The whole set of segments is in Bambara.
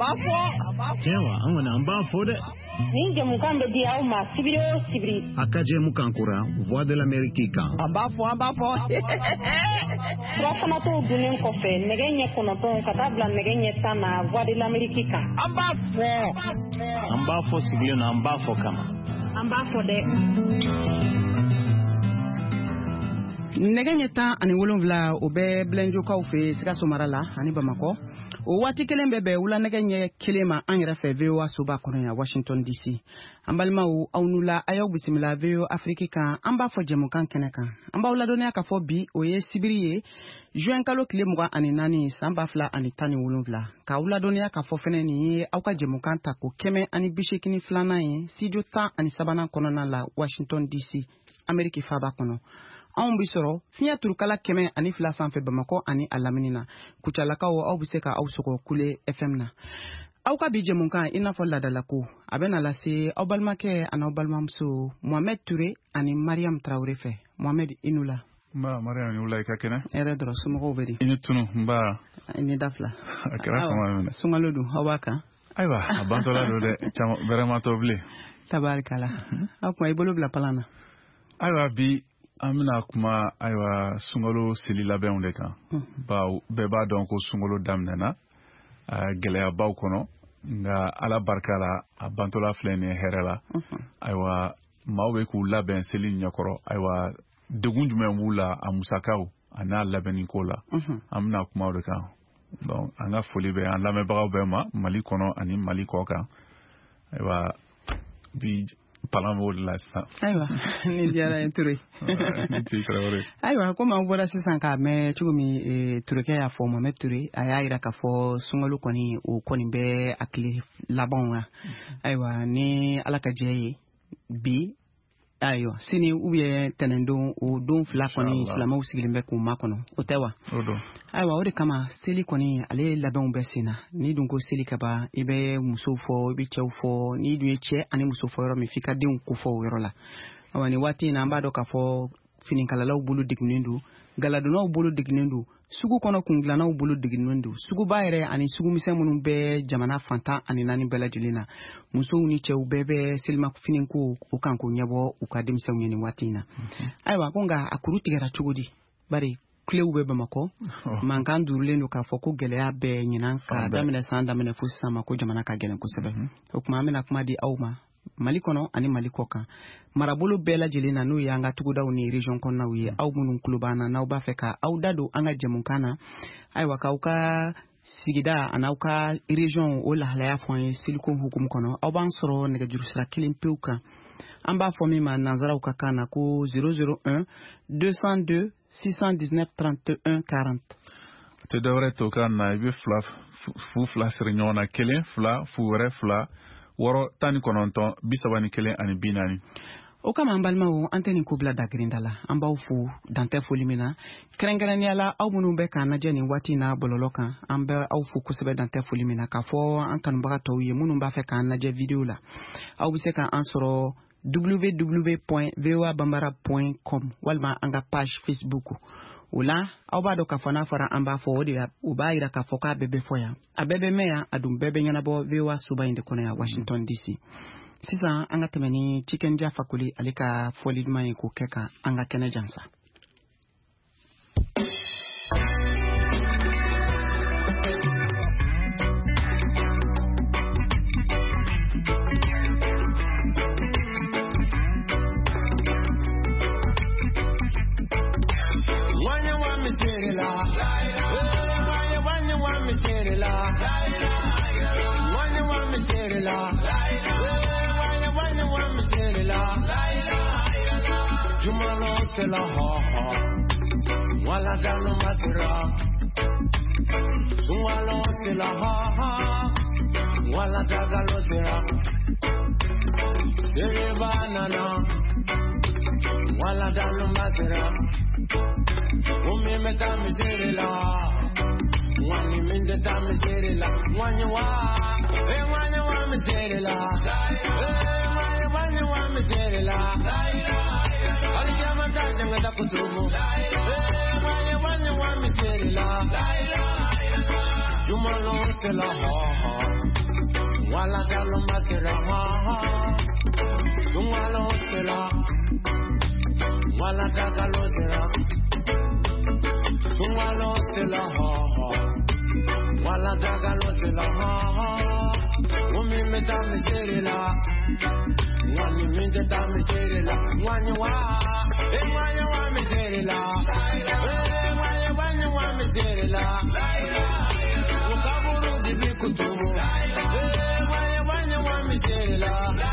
Tewa angwana ambafo de. Ninge mukambe di au ma sibiri. Akaje mukankura Voix de l'Amérique kan. Ambafo. Rakana to dunen kofe negenye konoton katabla negenye sana Voix de l'Amérique kan. Ambafo sibiri na ambafo kama. Ambafo de. Negenye ta ani wolonvla obe blenjo ka ofe Sikaso Marala ani Bamako. O wati kelen bebe wula negenye kelema an yɛrɛ fɛ VOA soba kɔnɔ ya Washington DC. An balimaw aw nula ayaw bisimila VOA Afrique kan an b'a fɔ jɛmukan kɛnɛ kan. An b'aw ladɔnniya k'a fɔ bi o ye sibiri ye juin kalo tile 24 san 2017. K'aw ladɔnniya k'a fɔ fɛnɛ nin ye aw ka jɛmukan ta ko 182 ye studio 13 kɔnɔna la Washington DC Ameriki faba kɔnɔ. Anw bi sɔrɔ fiɲɛ turukala 102 sanfɛ Bamako ani a lamini na. Kucalakaw aw bi se ka aw sɔgɔ Kule FM na. Aw ka bi jɛmukan i n'a fɔ ladala ko a bɛ na lase aw balimakɛ ani aw balimamuso Mohamed Touré ani Mariam Traoré fɛ. Mohamed i nu la. Nba Mariam i wula i ka kɛnɛ. Hɛrɛ dɔrɔn somɔgɔw bɛ di. I ni tunu nba. I ni da fila. A kɛra kama minɛ. Sunkalo dun aw b'a kan. Ayiwa a bantɔla don dɛ caman vraiment tɔ bilen. Tabarikala. Aw kuma i bolo bila palan na. Ayiwa bi an bɛna kuma ayiwa sunkalo seli labɛnw de kan. Bawo bɛɛ b'a dɔn ko sunkalo daminɛna gɛlɛyabaw kɔnɔ nka ala barika la a bantɔla filɛ nin ye hɛrɛ la. Ayiwa maaw bɛ k'u labɛn seli ɲɛkɔrɔ ayiwa degun jumɛn b'u la a musakaw a n'a labɛnni ko la an bɛna kuma o de kan. Donc an ka foli bɛ an lamɛnbagaw bɛɛ ma Mali kɔnɔ ani Mali kɔ kan. Ayiwa bi palan b'o de la sisan. Ayiwa ni diyara ye Touré. Ayiwa komi an bɔra sisan k'a mɛn cogo min Touré y'a fɔ Mohamed Touré a y'a jira k'a fɔ sunkalo kɔni o kɔni bɛ a tile labanw na. Ayiwa ni ala ka jɛ ye bi ayiwa sini ou bien tɛnɛndon o don fila kɔni silamɛw sigilen bɛ k'u makɔnɔ o tɛ wa. Ayiwa o de kama seli kɔni ale labɛnw bɛ sen na ni dun ko seli ka ban i bɛ musow fɔ i bɛ cɛw fɔ ni dun ye cɛ ani muso fɔ yɔrɔ min f'i ka denw ko fɔ o yɔrɔ la. Ayiwa nin waati in na an b'a dɔn k'a fɔ finikalalaw bolo degunnen don galadonnaw bolo degunnen don sugu kɔnɔ kundilannaw bolo degunnen don suguba yɛrɛ ani sugumisɛn minnu bɛ jamana fantan ani 4 bɛɛ lajɛlen na musow ni cɛw bɛɛ bɛ selimafiniko o kan k'o ɲɛbɔ u ka denmisɛnw ye nin waati in na. Ayiwa ko nka a kuru tigɛra cogo di bari kilew bɛ Bamako mankan durulen don k'a fɔ ko gɛlɛya bɛɛ ɲinan ka daminɛ san daminɛ fo sisan ma ko jamana ka gɛlɛn kosɛbɛ. O kuma an bɛna kuma di aw ma Mali kɔnɔ ani Mali kɔ kan marabolo bɛɛ lajɛlen na n'o ye an ka tugudaw ni région kɔnɔnaw ye aw minnu tulo b'an na n'aw b'a fɛ ka aw da don an ka jɛmukan na ayiwa k'aw ka sigida an'aw ka région o lahalaya fɔ an ye seliko hukumu kɔnɔ aw b'an sɔrɔ nɛgɛjurusira kelen pewu kan an b'a fɔ min ma nanzaraw ka kan na ko 001 202 619 31 40. Tɛ dɔwɛrɛ to kan na i bɛ fu fila siri ɲɔgɔn na 1 2 fu wɛrɛ 2 6 19 31 ani 40. O kama an balimaw an tɛ nin ko bila dagirinda la an b'aw fo dantɛ foli min na kɛrɛnkɛrɛnnenya la aw minnu bɛ k'an lajɛ nin waati na bɔlɔlɔ kan an bɛ aw fo kosɛbɛ dantɛ foli min na k'a fɔ an kanubaga tɔw ye minnu b'a fɛ k'an lajɛ video la aw bɛ se k'an sɔrɔ www.voabambara.com walima an ka page Facebook o la aw b'a dɔn k'a fɔ n'a fɔra an b'a fɔ o de o b'a jira k'a fɔ k'a bɛɛ bɛ fɔ yan a bɛɛ bɛ mɛn yan a dun bɛɛ bɛ ɲɛnabɔ VOA soba in de kɔnɔ yan Washington DC. Sisan an ka tɛmɛ ni Cikɛnja Fakoli ale ka fɔli duman ye k'o kɛ ka an ka kɛnɛ jansa. La ha ha, wala dano masira. Wala la ha ha, wala dagalo sira. Dere banana, wala dano masira. Umi me da miserila, wani minde da miserila. Wani wa miserila. Wani wa miserila. Janga da kutubu wanya wa miserila Juma lo stela ha ha wala galo masira wala hostela wala galo sira wala hostela wala galo sira umi me da miserila wani me da miserila wani wa miserila wani wa miserila ukaburu dibikutumu wani wa miserila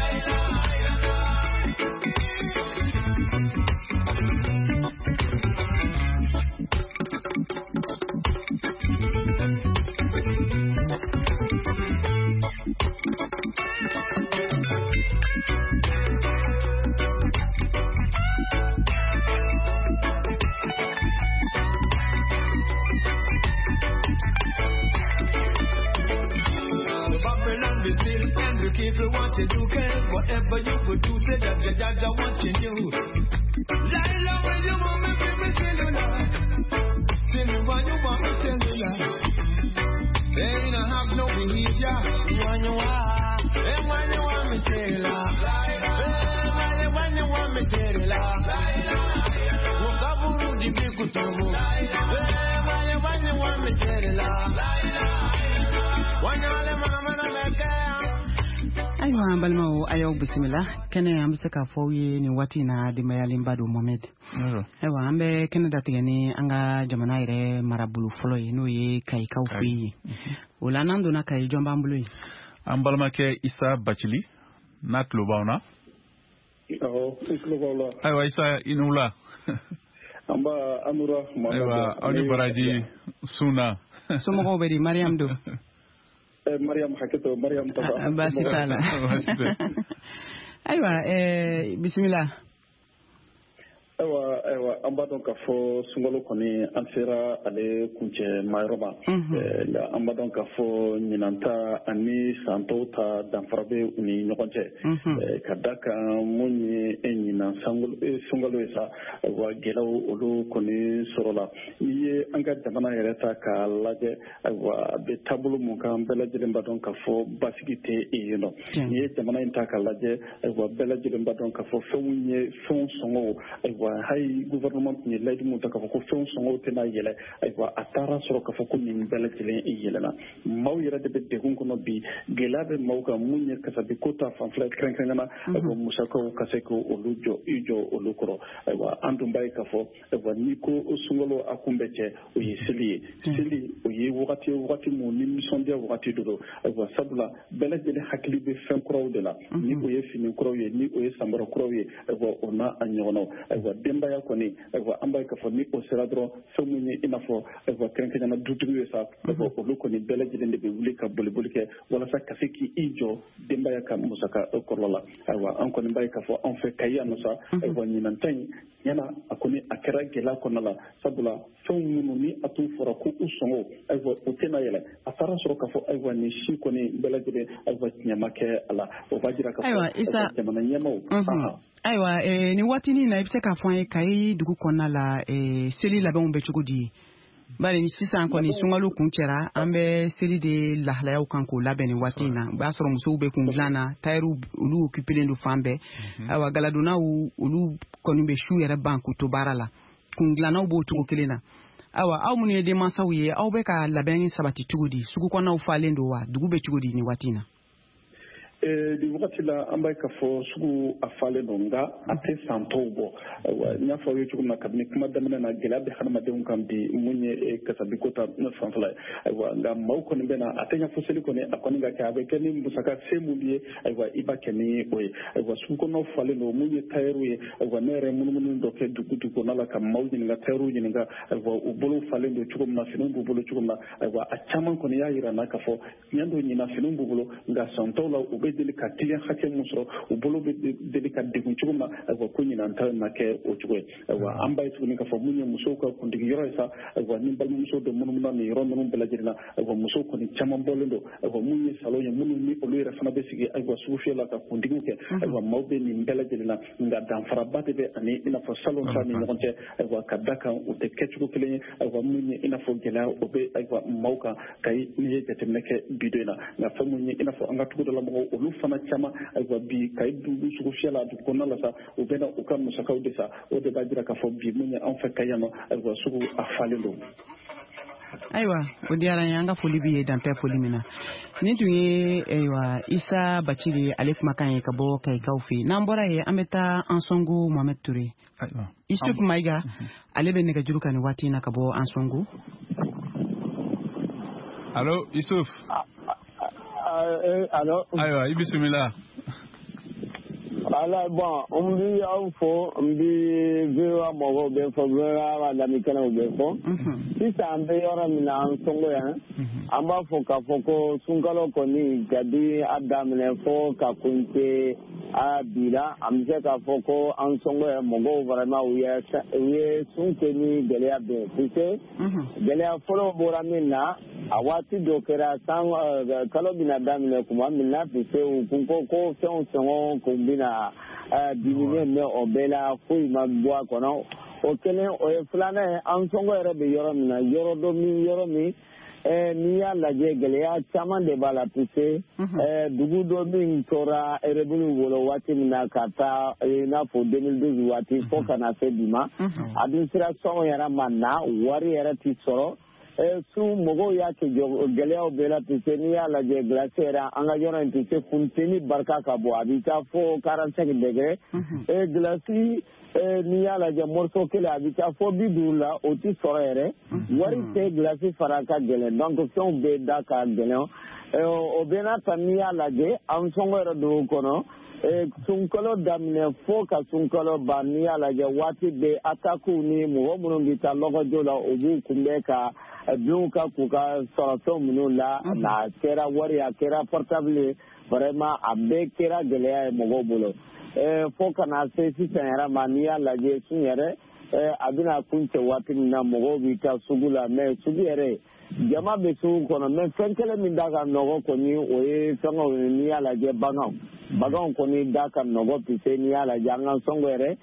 People want you to care, whatever you would do, say that the judge are watching you. Laila, when you want me, give me cellular. Tell me why you want me cellular. They ain't have no behavior. When you want me cellular. When you want me cellular. Wakaburu di bikutubu. When you want me cellular. When you want me aywa balmawo ayaw bismillah kene am se ka fowye ni watina di mayali mbadu Mohamed aywa ambe kene datigani anga jamana ire marabulu folo no ye kai kawfi wala nando na kai jomba mbulu ambalma ke Isa Bachili natlo bauna aywa Isa inula amba amura aywa oni baraji suna sumo bedi Mariam do Mariam Haketo, Mariam Taba. Basitala. Aywa, bismillah. Ewa amba donc fo sungolo koni ansera ale kunche mayroma la amba donc fo nyinanta ani santota danfarabe uni nyokonche kadaka munyi enyina sungolo esa wa gelaw olu koni sorola niye anga jamana yereta ka laje wa be tabulu mun kan bela jilimba donc fo basigite yino niye jamana inta ka laje wa bela jilimba donc fo femunye fon songo hay gouvernement ni lady mu ta ko fon songo tena yele ay wa atara soro ka ko min bela tilen yele na maw yere de be gun kono bi gelabe mawka munye ka sabi kota fan flat kren na ko musako ka se ko olujo ijo olukoro ay wa andum bay ka fo ay wa niko sungolo akumbeche o yisili sili o yi wakati mu ni mission dia wakati dodo ay wa sabla bela jele hakli be fen kro de la ni o ye fini kro ye ni o ye sambaro kro ye ay wa ona anyono ay wa demba ya koni wa ambay ka fo ni o seradro somunyi inafo wa krenke na dutuwe sa ko oluko ni bela jide be wuli ka bolike wala sa kasiki ijo demba ya ka musaka korola wa an koni bay ka fo en fait kayya no sa wa ni nan tan yana akoni akara gela konala sabula somunyi ni atu fora ko usongo wa otena yele asara soro ka fo wa ni shi koni bela jide wa nyamake ala o bajira ka fo isa jamana nyamo aywa ni watini na ibse ka fo kai dugu konna la seli la be chugudi bari ni sisan ko ni sungalu kunchera ambe seli de lahlaya kanko labeni watina ba soro muso be kunglana tayru ulu okupele fambe awa galaduna ulu konumbe shu yere banku to barala kunglana ubo chugo kelena awa aw mun de masawiye aw be ka labeni sabati chugudi sugu konna ufalendo wa dugu be chugudi ni watina di wakati la ambaye ka fo sugu afale nonga ate santobo nya fo yetu na kabini kuma damina na gelabe hanama de unkam di munye kasabikota na fanfala wa nga mauko ni bena ate nya fo seli ko ne akoni ga ka be keni musaka semubie wa iba keni oye wa sugu ko no fale no munye tayru ye wa nere mununu do ke dugudu ko nala kam mawdi nga tayru ni nga wa ubolo fale ndo chukum na finu bubolo chukum na wa achaman ko ne ya ira na ka fo nyando ni na finu bubolo nga santola ube deli ka client hakɛ mun sɔrɔ u bolo bɛ deli ka degun cogo min na ayiwa ko ɲinan ta na kɛ o cogo ye ayiwa an b'a ye tuguni k'a fɔ mun ye musow ka kuntigi yɔrɔ ye sa ayiwa ni balimamuso dɔ munumunu nin yɔrɔ ninnu bɛɛ lajɛlen na ayiwa musow kɔni caman bɔlen don ayiwa mun ye salon ye minnu ni olu yɛrɛ fana bɛ sigi ayiwa sugu fiyɛ la ka kuntigiw kɛ ayiwa maaw bɛ nin bɛɛ lajɛlen na nka danfaraba de bɛ ani i n'a fɔ salon ta ni ɲɔgɔn cɛ ayiwa ka da kan u tɛ kɛcogo kelen ye ayiwa mun ye i n'a fɔ gɛlɛya o bɛ ayiwa maaw kan kayi n'i ye jateminɛ kɛ bi don in na nka fɛn mun ye i n'a fɔ an ka tugudalamɔgɔw olu fana caman ayiwa bi kayi dugu sugu fiyɛ la dugu kɔnɔna la sa u bɛ na u ka musakaw de sa o de b'a jira k'a fɔ bi mun ye anw fɛ kayi yan nɔ ayiwa sugu a falen don. Ayiwa o diyara n ye an ka foli b'i ye dantɛ foli min na nin tun ye ayiwa Isa Bacili ale kumakan ye ka bɔ Kayikaw fɛ yen n'an bɔra yen an bɛ taa Ansongo Mohamed Ture Isuf Mayiga ale bɛ nɛgɛjuru kan nin waati in na ka bɔ Ansongo. Allo Isuf. Allo. Ayiwa i bisimila. Ala bon on bi aw fo on bi vewa mɔgɔw bɛ fɔ vewa lamikɛlaw bɛ fɔ sisan an bɛ yɔrɔ min na Ansongo yan an b'a fɔ k'a fɔ ko sunkalo kɔni ka di a daminɛ fɔ ka kunte a bila an bɛ se k'a fɔ ko Ansongo yan mɔgɔw vraiment u ye sun kɛ ni gɛlɛya bɛɛ puisque gɛlɛya fɔlɔ bɔra min na a waati dɔ kɛra kalo bɛna daminɛ kuma min na puisque u kun ko fɛnw sɔngɔ kun bɛna diminuer mais o bɛɛ la foyi ma bɔ a kɔnɔ o kelen o ye filanan ye Ansongo yɛrɛ bɛ yɔrɔ min na yɔrɔ min n'i y'a lajɛ gɛlɛya caman de b'a la puisque dugu dɔ min tora rebelle bolo waati min na ka taa i n'a fɔ 2012 waati fo ka na se bi ma administration yɛrɛ ma na wari yɛrɛ tɛ sɔrɔ su mɔgɔw y'a kɛ gɛlɛyaw bɛɛ la puisque n'i y'a lajɛ glace yɛrɛ an ka yɔrɔ in tɛ se funteni barika ka bɔ a bɛ taa fo 45 degré glace n'i y'a lajɛ morceau kelen a bɛ taa fo 50 la o tɛ sɔrɔ yɛrɛ wari tɛ glace fara ka gɛlɛn donc fɛnw bɛɛ da ka gɛlɛn o bɛɛ n'a ta n'i y'a lajɛ Ansongo yɛrɛ dugu kɔnɔ sunkalo daminɛ fo ka sunkalo ban n'i y'a lajɛ waati bɛɛ attaques ni mɔgɔ minnu bɛ taa lɔgɔjo la u b'u kunbɛn ka binw ka k'u ka sɔrɔfɛnw minnu la a kɛra wari a kɛra portable ye vraiment a bɛɛ kɛra gɛlɛya ye mɔgɔw bolo fo ka na se sisan yɛrɛ ma n'i y'a lajɛ sun yɛrɛ a bɛna kun cɛ waati min na mɔgɔw bɛ taa sugu la mais sugu yɛrɛ jama bɛ sugu kɔnɔ mais fɛn kelen min da ka nɔgɔ kɔni o ye fɛngɛw ye n'i y'a lajɛ baganw kɔni da ka nɔgɔ puisque n'i y'a lajɛ an ka Ansongo yɛrɛ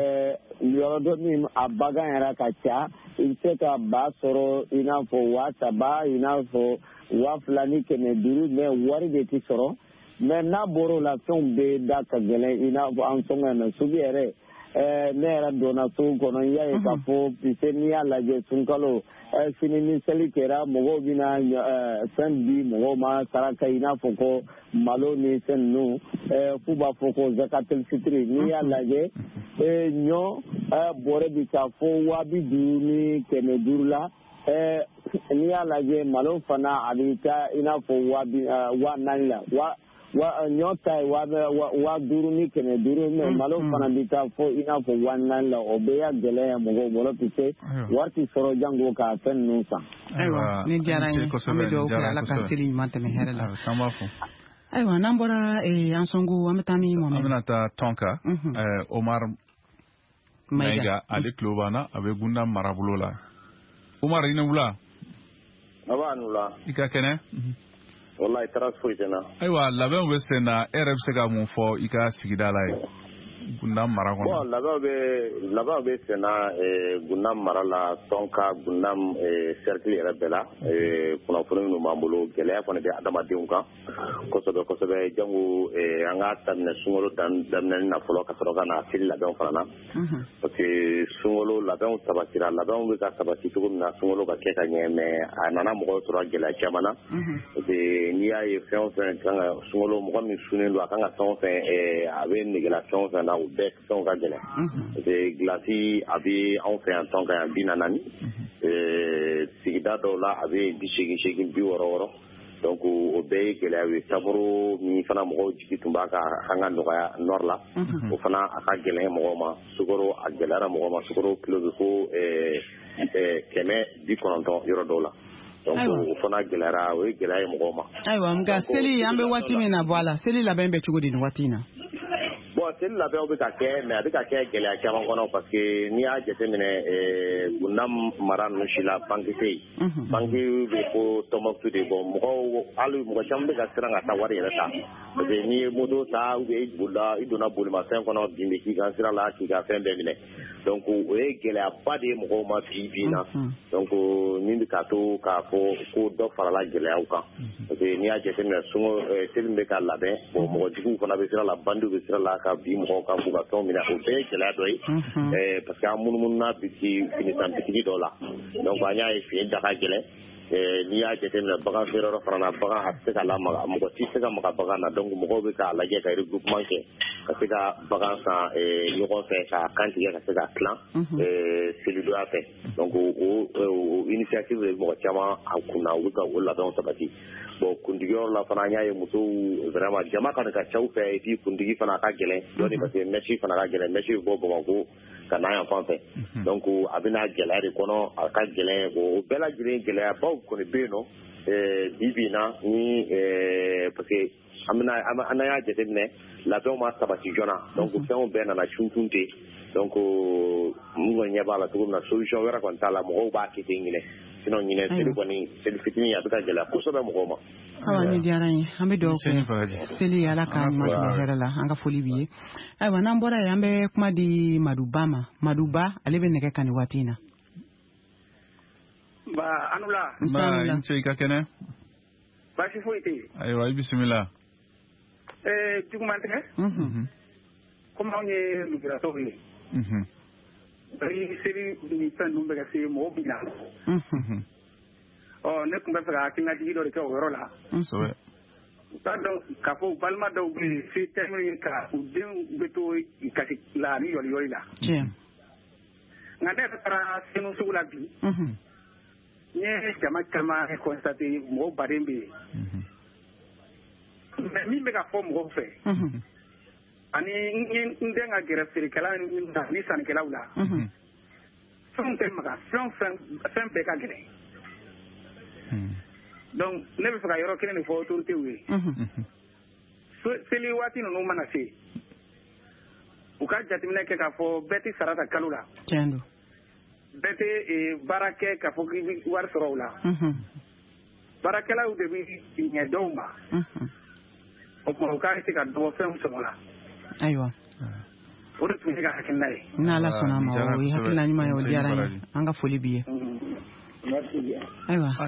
yɔrɔ dɔ min a bagan yɛrɛ ka ca i bɛ se ka ba sɔrɔ i n'a fɔ 3,000 i n'a fɔ 2,000 ni 500 mais wari de tɛ sɔrɔ mais n'a bɔra o la fɛnw bɛɛ da ka gɛlɛn i n'a fɔ Ansongo yan sugu yɛrɛ ne yɛrɛ donna sugu kɔnɔ n y'a ye k'a fɔ puisque n'i y'a lajɛ sunkalo sini ni seli kɛra mɔgɔw bɛna fɛn di mɔgɔw ma saraka i n'a fɔ ko malo ni fɛn ninnu f'u b'a fɔ ko zakatul fitiri n'i y'a lajɛ ɲɔ bɔrɛ bɛ taa fo 50 ni 500 la n'i y'a lajɛ malo fana a bɛ taa i n'a fɔ 4,000 la ɲɔ ta ye 50 ni 500 mais malo fana bɛ taa fo i n'a fɔ 4,000 la o bɛɛ y'a gɛlɛya mɔgɔw bolo puisque wari tɛ sɔrɔ jango ka fɛn ninnu san. Ayiwa ni diyara n ye an bɛ dugawu kɛ Ala ka seli ɲuman tɛmɛ hɛrɛ la. Ayiwa n'an bɔra Ansongo an bɛ taa min Mohamed? An bɛna taa Tɔnka Omar Mayiga ale tulo b'an na a bɛ Gunda marabolo la. Omar i ni wula. A b'a ni wula. I ka kɛnɛ. Wallahi taara foyi tɛ n na. Ayiwa labɛnw bɛ sen na e yɛrɛ bɛ se ka mun fɔ i ka sigida la ye Gunda mara kɔnɔ? Bon labɛnw bɛ sen na Gunda mara la Tɔnka Gunda cercle yɛrɛ bɛɛ la kunnafoni minnu b'an bolo gɛlɛya kɔni bɛ adamadenw kan kosɛbɛ kosɛbɛ jango an ka daminɛ sunkalo daminɛni na fɔlɔ ka sɔrɔ ka na seli labɛnw fana na parce que sunkalo labɛnw sabatira labɛnw bɛ ka sabati cogo min na sunkalo ka kɛ ka ɲɛ mais a nana mɔgɔw sɔrɔ gɛlɛya caman na parce que n'i y'a ye fɛn o fɛn kan ka sunkalo mɔgɔ min sunnen don a kan ka fɛn o fɛn a bɛ negela fɛn o fɛn na u bɛɛ fɛnw ka gɛlɛn parce que gilasi a bɛ anw fɛ yan Tɔnka yan 40 sigida dɔw la a bɛ 80 60 donc o bɛɛ ye gɛlɛya ye taburo min fana mɔgɔw jigi tun b'a ka an ka nɔgɔya nord la o fana a ka gɛlɛn mɔgɔw ma sukaro a gɛlɛyara mɔgɔw ma sukaro kilo bɛ fo 190 yɔrɔ dɔw la donc o fana gɛlɛyara o ye gɛlɛya ye mɔgɔw ma ayiwa nka seli an bɛ waati min na bɔ a la seli labɛn bɛ cogo di nin waati in na bon seli labɛnw bɛ ka kɛ mais a bɛ ka kɛ gɛlɛya caman kɔnɔ parce que n'i y'a jateminɛ Gundam mara ninnu si la banque tɛ yen banque bɛ ko Tɔnbukutu de bon hali mɔgɔ caman bɛ ka siran ka taa wari yɛrɛ ta parce que n'i ye moto ta ou bien i donna bolimafɛn kɔnɔ bin bɛ k'i ka sira la k'i ka fɛn bɛɛ minɛ donc o ye gɛlɛyaba de ye mɔgɔw ma bi na donc min bɛ ka to k'a fɔ ko dɔ farala gɛlɛyaw kan parce que n'i y'a jateminɛ seli bɛ ka labɛn bon mɔgɔjuguw fana bɛ sira la bandiw bɛ sira la ka bi mɔgɔw kan k'u ka fɛnw minɛ o bɛɛ ye gɛlɛya dɔ ye parce que an munumununa finisan bitigi dɔ la donc an y'a ye fini da ka gɛlɛn n'i y'a jateminɛ bagan feereyɔrɔ fana na bagan a tɛ se ka lamaga mɔgɔ tɛ se ka maga bagan na donc mɔgɔw bɛ k'a lajɛ ka regroupement kɛ ka se ka bagan san ɲɔgɔn fɛ ka kan tigɛ ka se ka tilan selidonya fɛ donc o initiative de mɔgɔ caman a kunna u bɛ ka o labɛnw sabati bon kundigiyɔrɔ la fana an y'a ye musow vraiment jama kɔni ka cɛw fɛ et puis kundigi fana ka gɛlɛn dɔɔni parce que mèche fana ka gɛlɛn mèche bɛ bɔ Bamakɔ ka na yan fan fɛ donc a bɛna gɛlɛya de kɔnɔ a ka gɛlɛn o bɛɛ lajɛlen gɛlɛyabaw kɔni bɛ yen nɔ bi na ni parce que an y'a jateminɛ labɛnw ma sabati joona donc fɛnw bɛɛ nana cuntun ten donc n kɔni ɲɛ b'a la cogo min na solution wɛrɛ kɔni t'a la mɔgɔw b'a kɛ ten ɲinɛ sinon ɲinɛ seli kɔni seli fitinin a bɛ ka gɛlɛya kosɛbɛ mɔgɔw ma awa ni diyara n ye an bɛ dugawu kɛ seli ala ka ɲuman hɛrɛ la an ka foli b'i ye ayiwa n'an bɔra yen an bɛ kuma di Maduba ma Maduba ale bɛ nɛgɛ kan nin waati in na Anula n cɛ i ka kɛnɛ baasi foyi tɛ yen ayiwa i bisimila juguman tɛ komi anw ye lujuratɔw ye seli ni fɛn ninnu bɛ ka se mɔgɔw bi na ne tun bɛ fɛ ka hakilinajigi dɔ de kɛ o yɔrɔ la u t'a dɔn k'a fɔ balima dɔw bɛ yen se termine ka u denw bɛ to kasi la ni yɔliyɔli la nka ne yɛrɛ taara senu sugu la bi n ye jama caman constaté mɔgɔw baden bɛ yen mais min bɛ ka fɔ mɔgɔw fɛ ani n den ka gɛrɛ feerekɛla ni sannikɛlaw la fɛnw tɛ maga fɛn bɛɛ ka gɛlɛn donc ne bɛ fɛ ka yɔrɔ kelen de fɔ autorités ye seli waati ninnu mana se u ka jateminɛ kɛ k'a fɔ bɛɛ tɛ sara ta kalo la bɛɛ tɛ baara kɛ k'a fɔ k'i bɛ wari sɔrɔ o la baarakɛlaw de bɛ ɲɛ dɔw ma o tuma u ka se ka dɔgɔ fɛnw sɔrɔ la ayiwa o de tun ye ka hakilina ye n'Ala sɔnna a ma o ye hakilina ɲuman ye o diyara n ye an ka foli b'i ye ayiwa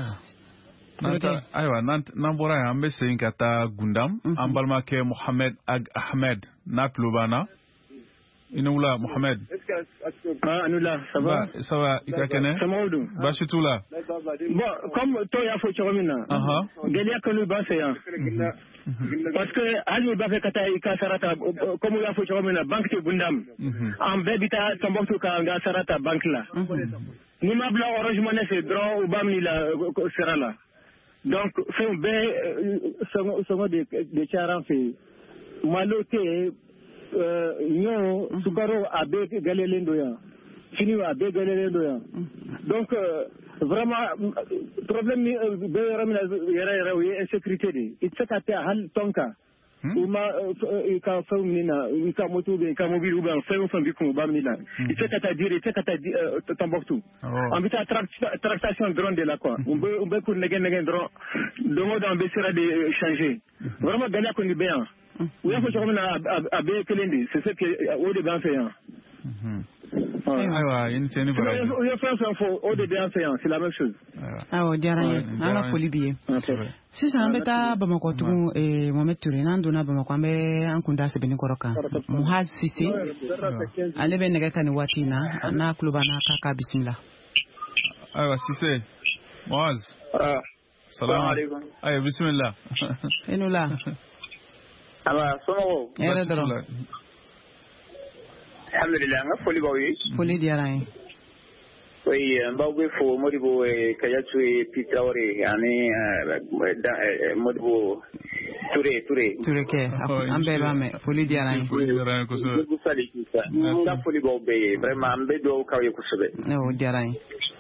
n'an bɔra yan an bɛ segin ka taa Gundam an balimakɛ Mohamed Ahmed n'a tulo b'an na i ni wula Mohamed Anula ça va i ka kɛnɛ baasi t'u la bon comme tɔw y'a fɔ cogo min na gɛlɛya kɔni b'an fɛ yan parce que hali ni b'a fɛ ka taa i ka sara ta comme u y'a fɔ cogo min na banque tɛ Gundam an bɛɛ bɛ taa Tɔnbukutu k'an ka sara ta banque la n'i ma bila Orange Money fɛ dɔrɔn u b'a minɛ la sara la donc fɛn bɛɛ sɔngɔ de cayara an fɛ yen malo tɛ yen ɲɔ sukaro a bɛɛ gɛlɛyalen don yan fini a bɛɛ gɛlɛyalen don yan donc vraiment problème min bɛ yɔrɔ min na yɛrɛ o ye insécurité de ye i tɛ se ka taa hali tɔn kan u ma i ka fɛnw minɛ na i ka moto bɛ i ka mobile ou bien fɛn o fɛn b'i kun u b'a minɛ na i tɛ se ka taa Dire i tɛ se ka taa Tɔnbukutu an bɛ taa tractation dɔrɔn de la quoi u bɛ k'u nɛgɛ dɔrɔn don o don an bɛ sira de changer vraiment gɛlɛya kɔni bɛ yan u y'a fɔ cogo min na a bɛɛ kelen de c'est ce que o de b'an fɛ yan ayiwa i ni ce ni baraji u ye fɛn fɛn fɔ o de b'an fɛ yan c'est la même chose awɔ diyara n ye an ka foli b'i ye sisan an bɛ taa Bamakɔ tugun Mohamed Ture n'an donna Bamakɔ an bɛ an kun da sɛbɛnnikɔrɔ kan Muhaz Sise ale bɛ nɛgɛ kan nin waati in na n'a tulo b'an na k'a bisimila ayiwa Sise Muhaz salamu aleykum ayiwa bisimila i ni wula aba somɔgɔw hɛrɛ dɔrɔn alhamdulillah n ka foli b'aw ye foli diyara n ye oui n b'aw bɛ fo Modibo Kayatu Pitawari ani Modibo Ture kɛ an bɛɛ b'a mɛn foli diyara n ye Modibo Sali Kisa n ka foli b'aw bɛɛ ye vraiment n bɛ dugawu k'aw ye kosɛbɛ o diyara n ye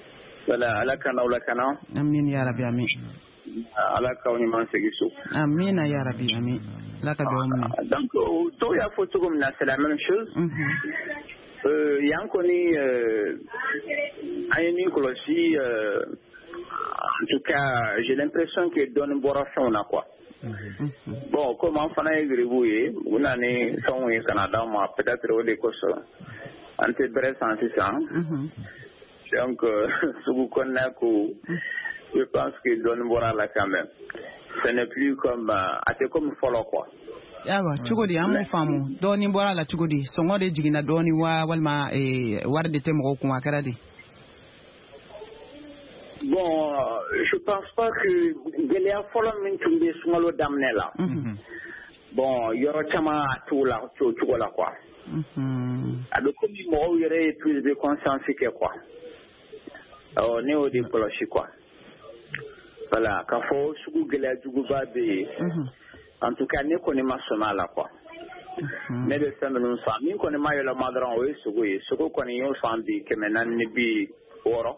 Voilà, ala kana wala kana. Amin ya rabbi amin. Ala ka woni man segiso. Amin ya rabbi amin. La ka do donc to ya faut comme c'est la même chose. Yankoni ayeni kolosi en tout cas, j'ai l'impression que donne boration là quoi. Bon, comme en fana griboué, on a né son au Canada, moi peut-être au décosse. Ante bref en 600. Donc, ce que vous connaissez, je pense que donne boration là quand même. Ce n'est plus comme, c'est comme follow quoi. Yawa chugodi amu famu doni bora la chugodi songode jigina doni wa walma warde temo ko makarade. Bon, je pense pas que Géléa Folon min tumbe sungalo damne là. Bon, yoro chama tout là, tout là quoi. Ado komi mo yere plus de conscience que quoi. Néo de polochi quoi. Voilà, quand faut sugu Géléa jugu babe. En tout cas, ne connaît pas ce mal là quoi. Mais de ça, nous sommes. Nous connaissons pas le madran oui, ce qu'on connaît au samedi, que maintenant ne bi oro.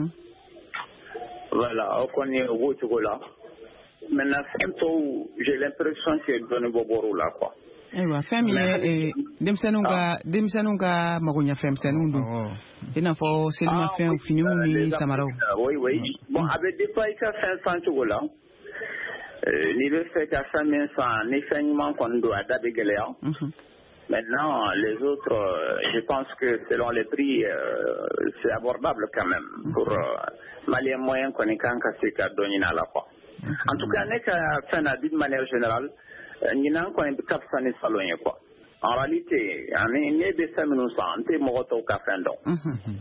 Voilà, on connaît au bout là. Maintenant, j'ai l'impression que donne boboro là quoi. Ewa, famille demsenunga magonya femsenundu. Ina fo selma fem finu ni samaro. Oui. Bon, avec des pailles à 500 chocolat. Ni le fait qu'à 500 enseignements qu'on doit adapter Géléa. Maintenant, les autres, je pense que selon les prix, c'est abordable quand même pour Malien moyen qu'on est quand c'est qu'à donner à la fois. En tout cas, n'est qu'à faire d'une manière générale, n'y n'a qu'on est cap sané salon quoi. En réalité, on est né de 5 minutes sans, t'es mort au café donc.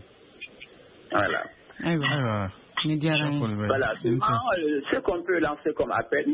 Voilà. Voilà, ce qu'on peut lancer comme appel,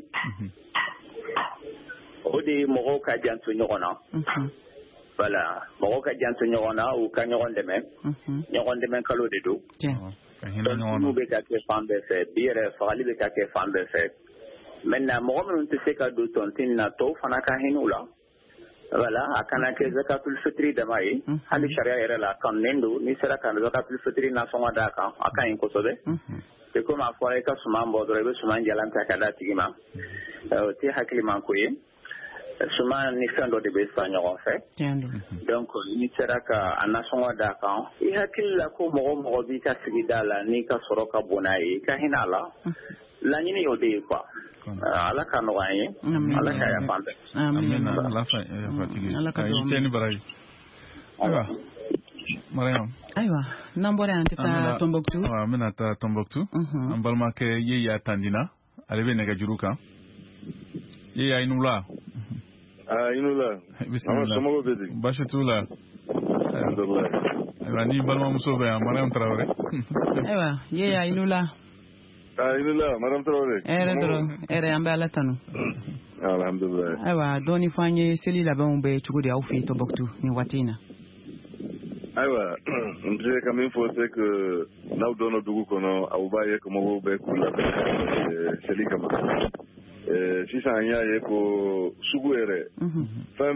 au dé Moro Kadianto Nyorona. Voilà, Moro Kadianto Nyorona ou Kanyoron de même, Nyoron de même Kalo de Do. Nous bécaké femme de fait, bire, Farali bécaké femme de fait. Maintenant, Moro me te sait qu'à doutontin nato, Fanaka Hinoula. Voilà, à Kanake Zakatul Fitri de Maï, Ali Sharia era la Kanendo, ni sera kan Zakatul Fitri na son adaka, à Kain Kosobe. C'est comme à fois que Suman Bodrebe, Suman Jalanta Kadatigima, Ti Haklimankoye, Suman Nifendo de Bessan en fait. Donc, ni sera qu'à Nason adaka, et Hakil la Komoro Bika Sigidala, Nika Soroka Bonaï, Kahinala, l'année au dé quoi. Ala ka noye ala ka ya pande amen ala fa fatigi ay teni baray aywa Mariam aywa nambore antita Tombouctou wa minata Tombouctou ambalma ke yeya tandina alebe nega juruka yeya inula inula bismillah bashatula alhamdulillah aywa ni balma musobe Mariam Traoré aywa yeya inula Alhamdulillah, Madame Traoré. Ere ambe ala tanu. Alhamdulillah. Aywa, doni fanye seli la ban be chugudi au fi Tombouctou ni watina. Aywa, m'je quand même faut c'est que na dono dugu kono au baye ko mo be kula seli kama. Si ça nya ye ko sugu ere. Fin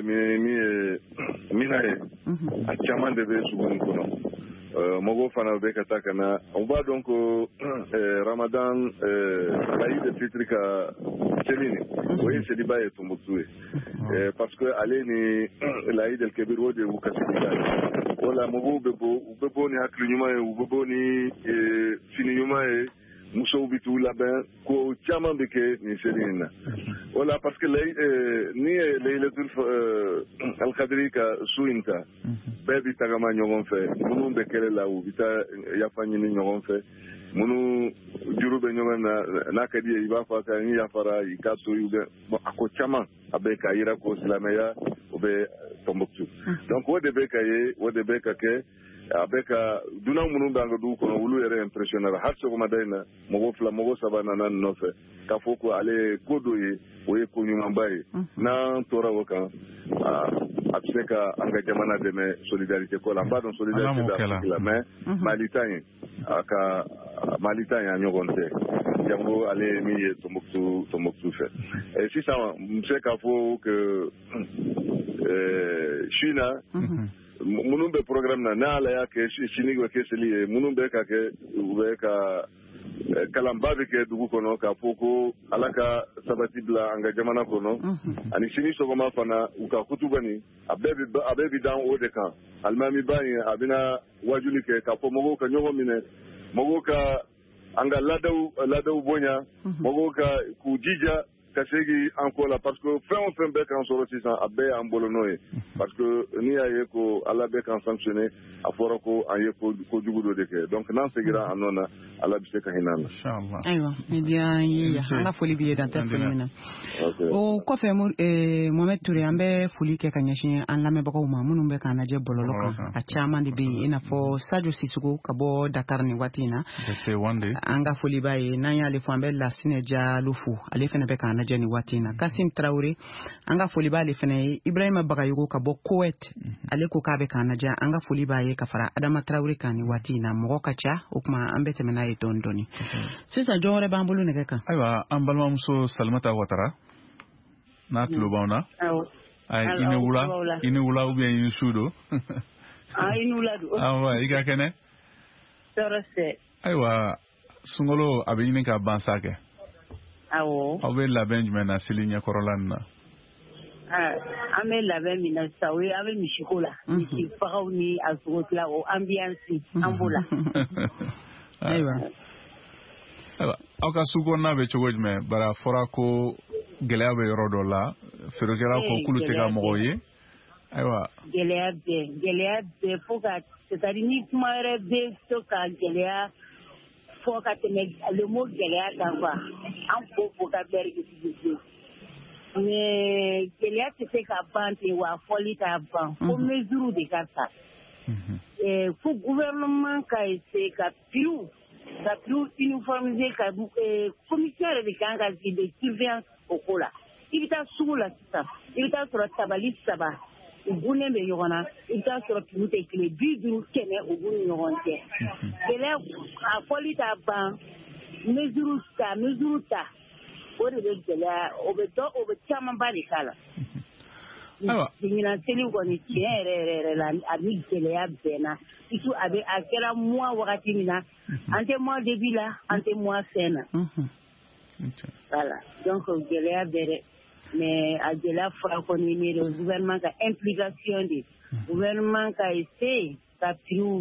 mi na ye. A chaman de be sugu kono. Mogo fana be kataka na on va donc Ramadan l'Aïd Fitri ka Céline oui c'est du bail Tombouctou parce que aller ni l'Aïd el Kebir wode ou kasika wala mogo bebo ni haklunyuma ou bebo ni fininyuma muso bitu laben ko chama beke ni Céline wala parce que ni Laylatul al-Qadri ka suinta bebi tagama ñogon fe munu be kele la u bita yafanyi ni ñogon fe munu jurube ñogon na kadi iba fa ka ni yafara ikato yu bon ako chama abe ka ira ko islameya obe Tombouctou donc wo de be ka ke abe ka duna munu banga du ko wulu yere impressionner har so ma dayna mo sabana nan no fe ka foko ale kodo ye o ye ko nyuma baye na tora woka abseka anga jamana de me solidarité ko la badon solidarité la mais malitain aka malitain a nyogonte jango ale mi Tombouctou fait et si ça m'seka fo que China minnu bɛ programme na n'ala y'a kɛ sini bɛ kɛ seli ye minnu bɛ ka kɛ u bɛ ka kalanba bɛ kɛ dugu kɔnɔ k'a fɔ ko ala ka sabati bila an ka jamana kɔnɔ ani sini sɔgɔma fana u ka kutuba nin a bɛɛ bi dan o de kan alimami ba in a bɛna wajuli kɛ k'a fɔ mɔgɔw ka ɲɔgɔn minɛ mɔgɔw ka an ka laadaw bonya mɔgɔw ka k'u jija ka segin an kɔ la parce que fɛn o fɛn bɛ k'an sɔrɔ sisan a bɛɛ y'an bolo n'o ye parce que n'i y'a ye ko ala bɛ k'an sanctionner a fɔra ko an ye kojugu dɔ de kɛ donc n'an segira an nɔ na ala bɛ se ka hinɛ an na. Ayiwa ni diyara n ye yan an ka foli b'i ye dan tɛ foli min na o kɔfɛ Mohamed Ture an bɛ foli kɛ ka ɲɛsin an lamɛnbagaw ma minnu bɛ k'an lajɛ bɔlɔlɔ kan a caman de bɛ yen i n'a fɔ Sadio Sisoko ka bɔ Dakar nin waati in na an ka foli b'a ye n'an y'ale fɔ an bɛ Lasine Jalo fo ale fana bɛ k'an lajɛ nin waati in na Kasim Traoré an ka foli b'ale fana ye Ibrahima Bagayogo ka bɔ Kuwait ale ko k'a bɛ k'an lajɛ an ka foli b'a ye ka fara Adama Traoré kan nin waati in na mɔgɔ ka ca o tuma an bɛ tɛmɛ n'a ye dɔɔni dɔɔni sisan jɔn wɛrɛ b'an bolo nɛgɛ kan ayiwa an balimamuso Salimata Ouattara n'a tulo b'anw na i ni wula ou bien i ni su don i ni wula don i ka kɛnɛ tɔɔrɔ tɛ ayiwa sunkalo a bɛ ɲini ka ban sa kɛ aw bɛ labɛn jumɛn na seli ɲɛkɔrɔla nin na an bɛ labɛn min na sisan o ye an bɛ misiko la misi fagaw ni a sogotila o ambiance an b'o la ayiwa aw ka su kɔnɔna bɛ cogo jumɛn bari a fɔra ko gɛlɛya bɛ yɔrɔ dɔ la feerekɛlaw ko k'olu tɛ ka mɔgɔw ye ayiwa gɛlɛya bɛɛ fo ka c'est-à-dire ni kuma wɛrɛ bɛ to ka gɛlɛya fɔ ka tɛmɛ le mot gɛlɛya kan quoi an ko vocabulaire utiliser mais gɛlɛya tɛ se ka ban ten wa fɔli t'a ban fo mesure de ka ta fo gouvernement ka essayer ka prix uniformiser ka commission yɛrɛ de kan ka sigi de surveillance o ko la i bɛ taa sugu la sisan i bɛ taa sɔrɔ tabali 3 u gunnen bɛ ɲɔgɔn na i bɛ taa sɔrɔ tulu tɛ kile 50 100 u b'u ni ɲɔgɔn cɛ gɛlɛya a fɔli t'a ban mesure ta o de bɛ gɛlɛya o bɛ camanba de k'a la ɲinan seli kɔni tiɲɛ yɛrɛ la a ni gɛlɛya bɛnna surtout a kɛra mois wagati min na an tɛ mois début la an tɛ mois fin na voilà donc gɛlɛya bɛɛ dɛ mais a gɛlɛya fɔra kɔni ne le gouvernement ka implication de gouvernement ka essayer ka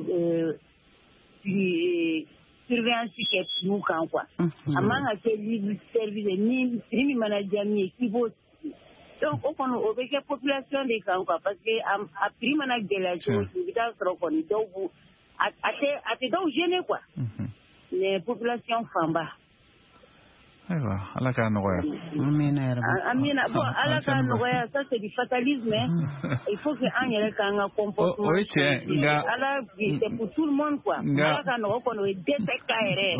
surveillance kɛ prix kan quoi a man ka kɛ libre service ni prix min mana diya min ye k'i b'o sigi donc o kɔni o bɛ kɛ population de kan quoi parce que a prix mana gɛlɛya cogo cogo i bɛ taa sɔrɔ kɔni dɔw b'u a tɛ dɔw gêner quoi mais population fanba. Ayiwa ala k'a nɔgɔya. Amina bon ala k'a nɔgɔya ça c'est du fatalisme il faut que an yɛrɛ k'an ka comportement o ye tiɲɛ nka ala c'est pour tout le monde quoi ala k'a nɔgɔ kɔni o ye dɛsɛ ka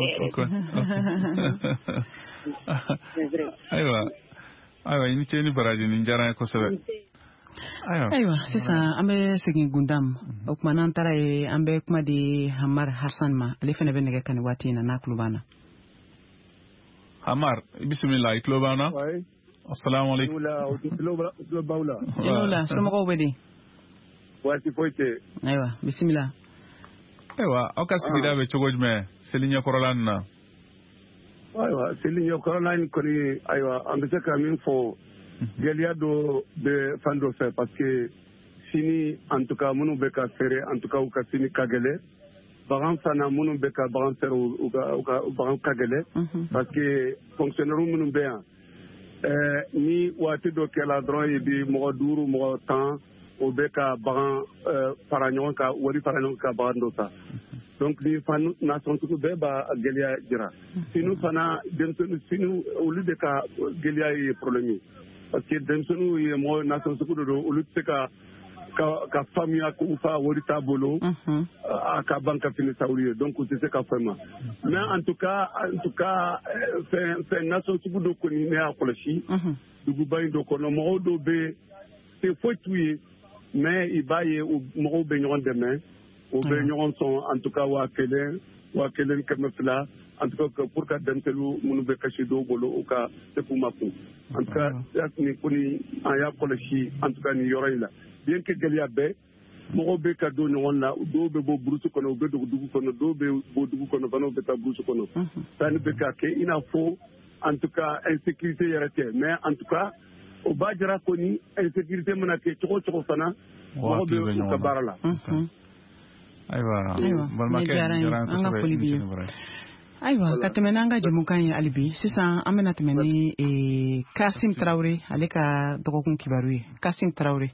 yɛrɛ. Ayiwa i ni ce ni baraji nin diyara n ye kosɛbɛ. Ayiwa sisan an bɛ segin Gundam o tuma n'an taara ye an bɛ kuma di Hamar Hassan ma ale fana bɛ nɛgɛ kan nin waati in na n'a tulo b'an na. Hamar bisimilah i tulo b'an na. Assalamu alaikum. Inola somɔgɔw bɛ di. Waati foyi tɛ. Ayiwa bisimila. Ayiwa aw ka sigida bɛ cogo jumɛn seli ɲɛkɔrɔla nin na. Ayiwa seli ɲɛkɔrɔla in kɔni ayiwa an bɛ se ka min fɔ gɛlɛya dɔ bɛ fan dɔ fɛ parce que sini en tout cas minnu bɛ ka feere en tout cas u ka sini ka gɛlɛ bagan fana minnu bɛ ka bagan feere u ka bagan ka gɛlɛ parce que fonctionnaire minnu bɛ yan ni waati dɔ kɛra dɔrɔn i bi mɔgɔ 5 mɔgɔ 10 o bɛ ka bagan fara ɲɔgɔn kan wari fara ɲɔgɔn kan bagan dɔ ta donc ni fan nation sugu bɛɛ b'a gɛlɛya jira sini fana denmisɛnnin sini olu de ka gɛlɛya ye problème ye parce que denmisɛnninw ye mɔgɔ nation sugu dɔ don olu tɛ se ka faamuya k'u fa wari t'a bolo a ka ban ka fini sa olu ye donc u tɛ se ka faamuya mais en tout cas fɛn nation sugu dɔ kɔni ne y'a kɔlɔsi duguba in dɔ kɔnɔ mɔgɔw dɔw bɛ se foyi t'u ye mais i b'a ye mɔgɔw bɛ ɲɔgɔn dɛmɛ o bɛ ɲɔgɔn sɔn en tout cas 1000 200 en tout cas pour ka denmisɛnninw minnu bɛ kasi dɔw bolo u ka se k'u makun en tout cas nin kɔni an y'a kɔlɔsi en tout cas nin yɔrɔ in la bien que gɛlɛya bɛ mɔgɔw bɛ ka don ɲɔgɔn na dɔw bɛ bɔ burusi kɔnɔ u bɛ dogo dugu kɔnɔ dɔw bɛ bɔ dugu kɔnɔ fana bɛ taa burusi kɔnɔ sanni bɛ ka kɛ i n'a fɔ en tout cas insécurité yɛrɛ tɛ mais en tout cas o b'a jira ko ni insécurité mana kɛ cogo cogo fana mɔgɔ bɛ u ka baara la. Ayiwa balimakɛ diyara an ka foli b'i ye. Ayiwa ka tɛmɛ n'an ka jamukan ye hali bi sisan an bɛna tɛmɛ ni Kasim Tarawele ale ka dɔgɔkun kibaru ye. Kasim Tarawele.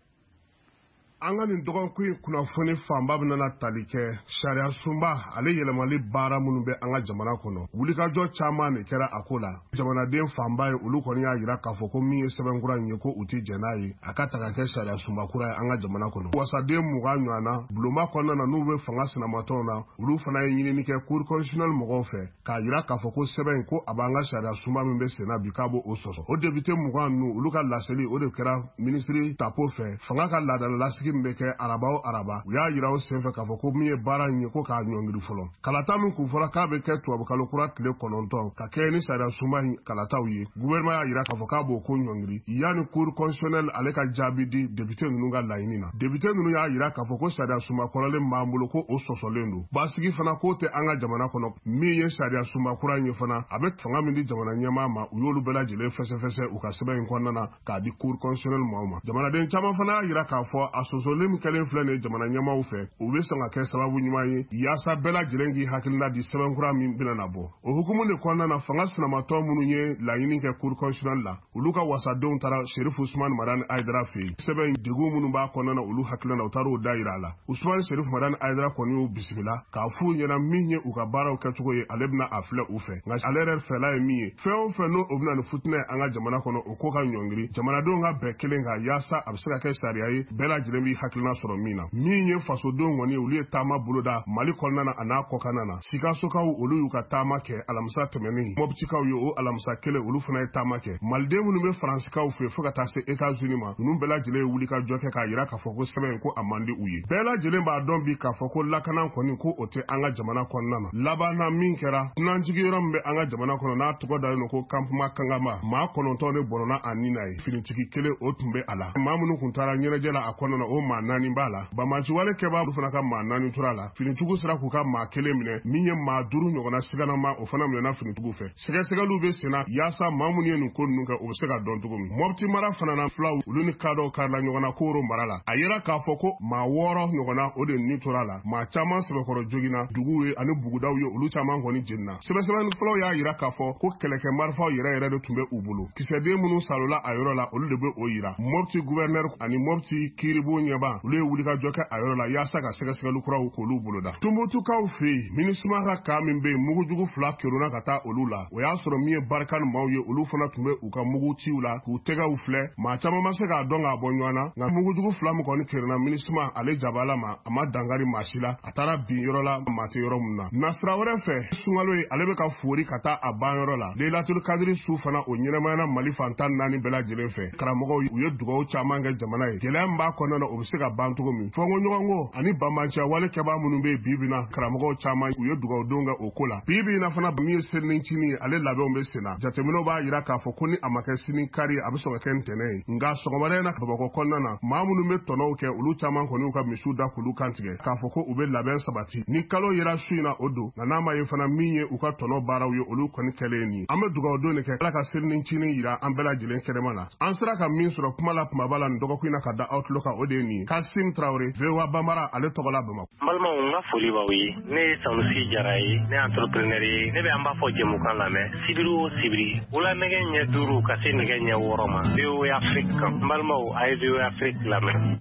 An ka nin dɔgɔkun in kunnafoni fanba bɛna tali kɛ sariya sunba ale yɛlɛmali baara minnu bɛ an ka jamana kɔnɔ wulikajɔ caman de kɛra a ko la jamanaden fanba ye olu kɔni y'a jira k'a fɔ ko min ye sɛbɛnkura in ye ko u tɛ jɛn n'a ye a ka ta ka kɛ sariya sunba kura ye an ka jamana kɔnɔ wasaden 20 ɲɔgɔnna bulonba kɔnɔna na n'u bɛ fanga sinamatɔw na olu fana ye ɲinini kɛ cour constitutionnelle mɔgɔw fɛ k'a jira k'a fɔ ko sɛbɛn in ko a b'an ka sariya sunba min bɛ senna bi k'a b'o sɔsɔ o député 20 ninnu olu ka laseli o de kɛra ministre tapo fɛ fanga ka laadala lasigi min bɛ kɛ araba o araba u y'a jira o senfɛ k'a fɔ ko min ye baara in ye ko k'a ɲɔngiri fɔlɔ kalata min kun fɔra k'a bɛ kɛ tubabukalo kura tile 9 ka kɛ ni sariya sunba in kalataw ye gouvernement y'a jira k'a fɔ k'a b'o ko ɲɔngiri yanni cour constitutionnelle ale ka jaabi di député ninnu ka laɲini na député ninnu y'a jira k'a fɔ ko sariya sunba kɔrɔlen b'an bolo ko o sɔsɔlen don basigi fana k'o tɛ an ka jamana kɔnɔ min ye sariya sunba kura in ye fana a bɛ fanga min di jamana ɲɛmaa ma u y'olu bɛɛ lajɛlen fɛsɛfɛsɛ u ka sɛbɛn in kɔnɔna na k'a di cour constitutionnelle mɔgɔw ma jamanaden caman fana y'a jira k'a fɔ a sɔsɔlen min kɛlen filɛ nin jamana ɲɛmaaw fɛ u bɛ sɔn ka kɛ sababu ɲuman ye yaasa bɛɛ lajɛlen k'i hakilina di sɛbɛnkura min bɛna na bɔ o hukumu de kɔnɔna na fanga sinamatɔ minnu ye laɲini kɛ cour constitutionnelle la olu ka wasadenw taara Sheriff Usman Madani Aidara fɛ yen sɛbɛn degun minnu b'a kɔnɔna olu hakilina u taara o da yira a la Usman Sheriff Madani Aidara kɔni y'u bisimila k'a f'u ɲɛna min ye u ka baaraw kɛcogo ye ale bɛna a filɛ u fɛ nka ale yɛrɛ fɛla ye min ye fɛn o fɛn n'o o bɛna ni futinɛ an ka jamana kɔnɔ o ko ka ɲɔngiri jamanadenw ka bɛɛ kelen kan yaasa a bɛ se ka kɛ sariya ye bɛɛ lajɛlen b'i hakilina sɔrɔ min na min ye fasodenw kɔni olu ye taama boloda Mali kɔnɔna na a n'a kɔkanna na Sikasokaw olu y'u ka taama kɛ alamisa tɛmɛnen Mɔbitikaw ye o alamisa kelen olu fana ye taama kɛ maliden minnu bɛ Faransikaw fɛ fo ka taa se États-Unis ma ninnu bɛɛ lajɛlen ye wuli ka jɔ kɛ k'a jira k'a fɔ ko sɛbɛn in ko a man di u ye bɛɛ lajɛlen b'a dɔn bi k'a fɔ ko lakana kɔni ko o tɛ an ka jamana kɔnɔna na laban na min kɛra dunanjigiyɔrɔ min bɛ an ka jamana kɔnɔ n'a tɔgɔ dalen don ko campement Kangama maa 9 de bɔnna a ni na ye finitigi kelen o tun bɛ a la maa minnu kun taara ɲɛnajɛ la a kɔnɔna o maa 4 b'a la bamaciwale kɛbaa olu fana ka maa 4 tora la finitugu sera k'u ka maa 1 minɛ min ye maa 5 ɲɔgɔnna siganama o fana minɛna finitugu fɛ sɛgɛsɛgɛliw bɛ senna yaasa maa minnu ye nin ko ninnu kɛ o bɛ se ka dɔn cogo min Mɔbiti mara fana na filaw olu ni kadɔw karila ɲɔgɔn na Koro mara la a yera k'a fɔ ko maa 6 ɲɔgɔnna o de ni tora la maa caman sɛbɛkɔrɔ joginna duguw ye ani bugudaw ye olu caman kɔni jenina sɛbɛsɛbɛni fɔlɔw y'a yira k'a fɔ ko kɛlɛkɛ marifaw yɛrɛ de tun bɛ u bolo kisɛden minnu salola a yɔrɔ la olu de bɛ o yira Mɔbiti gouverneur ani Mɔbiti kiiribu ɲɛba olu ye wulikajɔ kɛ a yɔrɔ la yaasa ka sɛgɛsɛgɛli kuraw k'olu boloda Tumbutukaw fɛ yen MINUSMA ka kaa min bɛ yen mugujugu 2 keruna ka taa olu la o y'a sɔrɔ min ye barika ni maaw ye olu fana tun bɛ u ka mugu ciw la k'u tɛgɛw filɛ maa caman ma se k'a dɔn k'a bɔ ɲɔgɔn na nka mugujugu 2 min kɔni keruna MINUSMA ale jabala ma a ma dangari maa si la a taara bin yɔrɔ la maa tɛ yɔrɔ min na nasira wɛrɛ fɛ sunkalo ye ale bɛ ka fori ka taa a ban yɔrɔ la Leilatul Kadiri su fana o ɲɛnamayana Mali fantan 4 bɛɛ lajɛlen fɛ karamɔgɔw u ye dugawu caman kɛ jamana ye gɛlɛya min b'a kɔnɔna na o bɛ se ka ban cogo min fɔnko ɲɔgɔnko ani bamanciya wale kɛbaa minnu bɛ bi na karamɔgɔw caman u ye dugawudenw kɛ o ko la bi na fana min ye seli ncini ye ale labɛnw bɛ senna jateminɛw b'a jira k'a fɔ ko ni a ma kɛ sini kari a bɛ sɔn ka kɛ ntɛnɛn ye nka sɔgɔmada in na Bamakɔ kɔnɔna na maa minnu bɛ tɔnɔw kɛ olu caman kɔni ka misiw da k'olu kantigɛ k'a fɔ ko u bɛ labɛn sabati ni kalo yera su in na o don nka n'a ma ye fana min ye u ka tɔnɔ baaraw ye olu kɔni kɛlen nin an bɛ dugawudenw de kɛ Ala ka seli ncini yira an bɛɛ lajɛlen kɛnɛma la an sera ka min sɔrɔ kuma la kumaba la nin dɔgɔkun na ka da Outlook kan o de ye nin ye Kasim Traoré VOA Bambara ale tɔgɔ la Bamakɔ balimaw n ka foli b'aw ye ne ye Sanusi Jara ye ne entrepreneur ye ne bɛ an b'a fɔ jɛmukan lamɛn sibiri o sibiri wula nɛgɛ ɲɛ 5 ka se nɛgɛ ɲɛ 6 ma VOA Afrique kan n balimaw a ye VOA Afrique lamɛn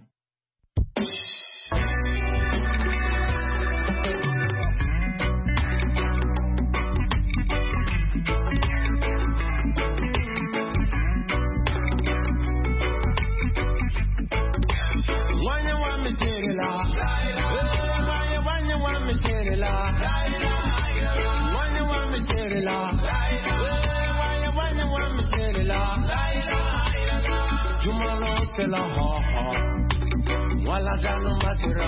La ha ha, wala janu matira.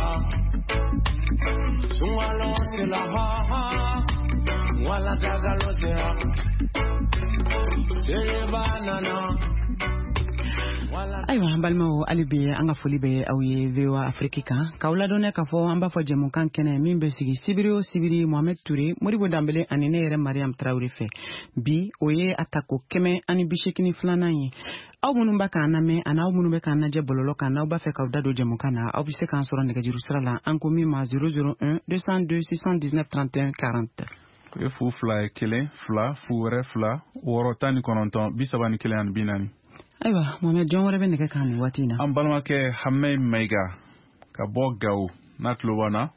Sungalo se la ha ha, wala jagalo se ha. Sere banana. Aywa balmo alibi anga foli be awi VOA Afrika ka wala donne ka fo amba fo jemu kan kene min be sigi sibiri Mohamed Touré Modibo Dambele ani ne yere Mariam Traoré fe bi oye atako keme ani bishekini flana yi aw munun ba kan na me ana aw munun be kan na je bololo kan na ba fe ka dado jemu kana aw bi se kan soro nega jiru sira la anko mi ma 001 202 619 31 40 ko fu fly kele fla fu re fla woro tani kononton bisabani kele an binani. Aywa Mohamed John wara bende kan watina am balma ke hamme mega ka bogaw natlo wana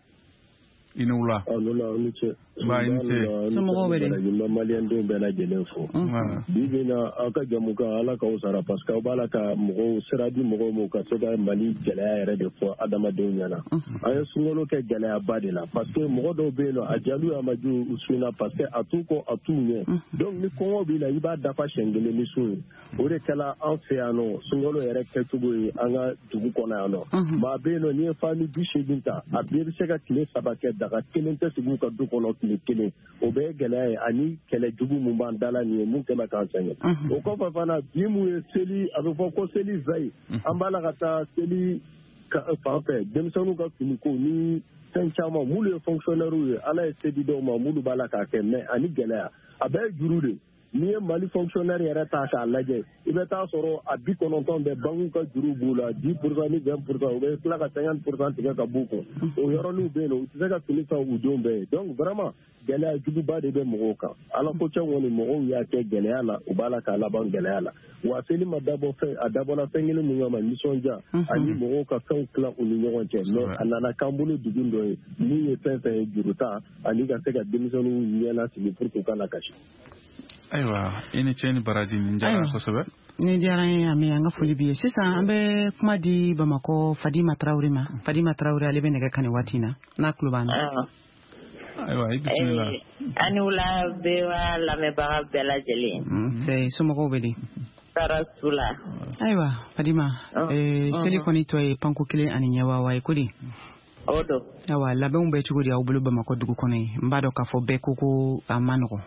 inula alula niche ba inche somo wele malien do bela jelefo bibina aka jamuka ala ka usara paska bala ka mo seradi mo ka soda mali jela yere de fo adama de nyana ay sungolo ke jela badela parce que mo do belo ajalu amaju usuna parce que atuko atunye donc ni ko bi la iba dafa shengele ni su ore kala anfeano sungolo yere ke tugo anga dugu kona ano ma belo ni fami bishedinta abir seka kile sabake daga kelente sibu ka du kono kile o be gele ani kele jugu mumba dala ni mu kema kansanya o ko fa fana bimu seli abo ko seli zai ambala kata seli ka fa fe demsonu ka kuniko ni tanchama mulu fonctionnaire ala sedi do ma mulu bala ka kemme ani gele abe jurude ni mali fonctionnaire yara ta ka laje ibe ta soro abi kononton be bangu ka juru bula 10% ni 20% o be kla ka 50% tiga ka buko o yoro lu be no tiga ka finisa u dombe donc vraiment gele jugu ba de be moka ala ko cha woni mo ya ke gele ala u bala ka la ban gele ala wa seli madabo fe adabo la fengele mu ngama misonja ani mo ka kan kla u ni nyon che no anana kambulu dugundo ni yefe juruta ani ka se ka demisonu nyela sili pour ko kala kashi. Aywa ini cheni baraji ninjara kosobe ni jara ya me anga foli biye sisa ambe kuma di Bamako Fadima Traoré ale be nega kane watina na klubana aywa bismillah anula bewa la me ba bela jeli c'est somo bedi tarasula aywa Fadima seli koni to e panko kile ani nyawa wa ikodi odo awa labe umbe chugudi au bulu Bamako dugu kone mbado ka fo be kuku amanoko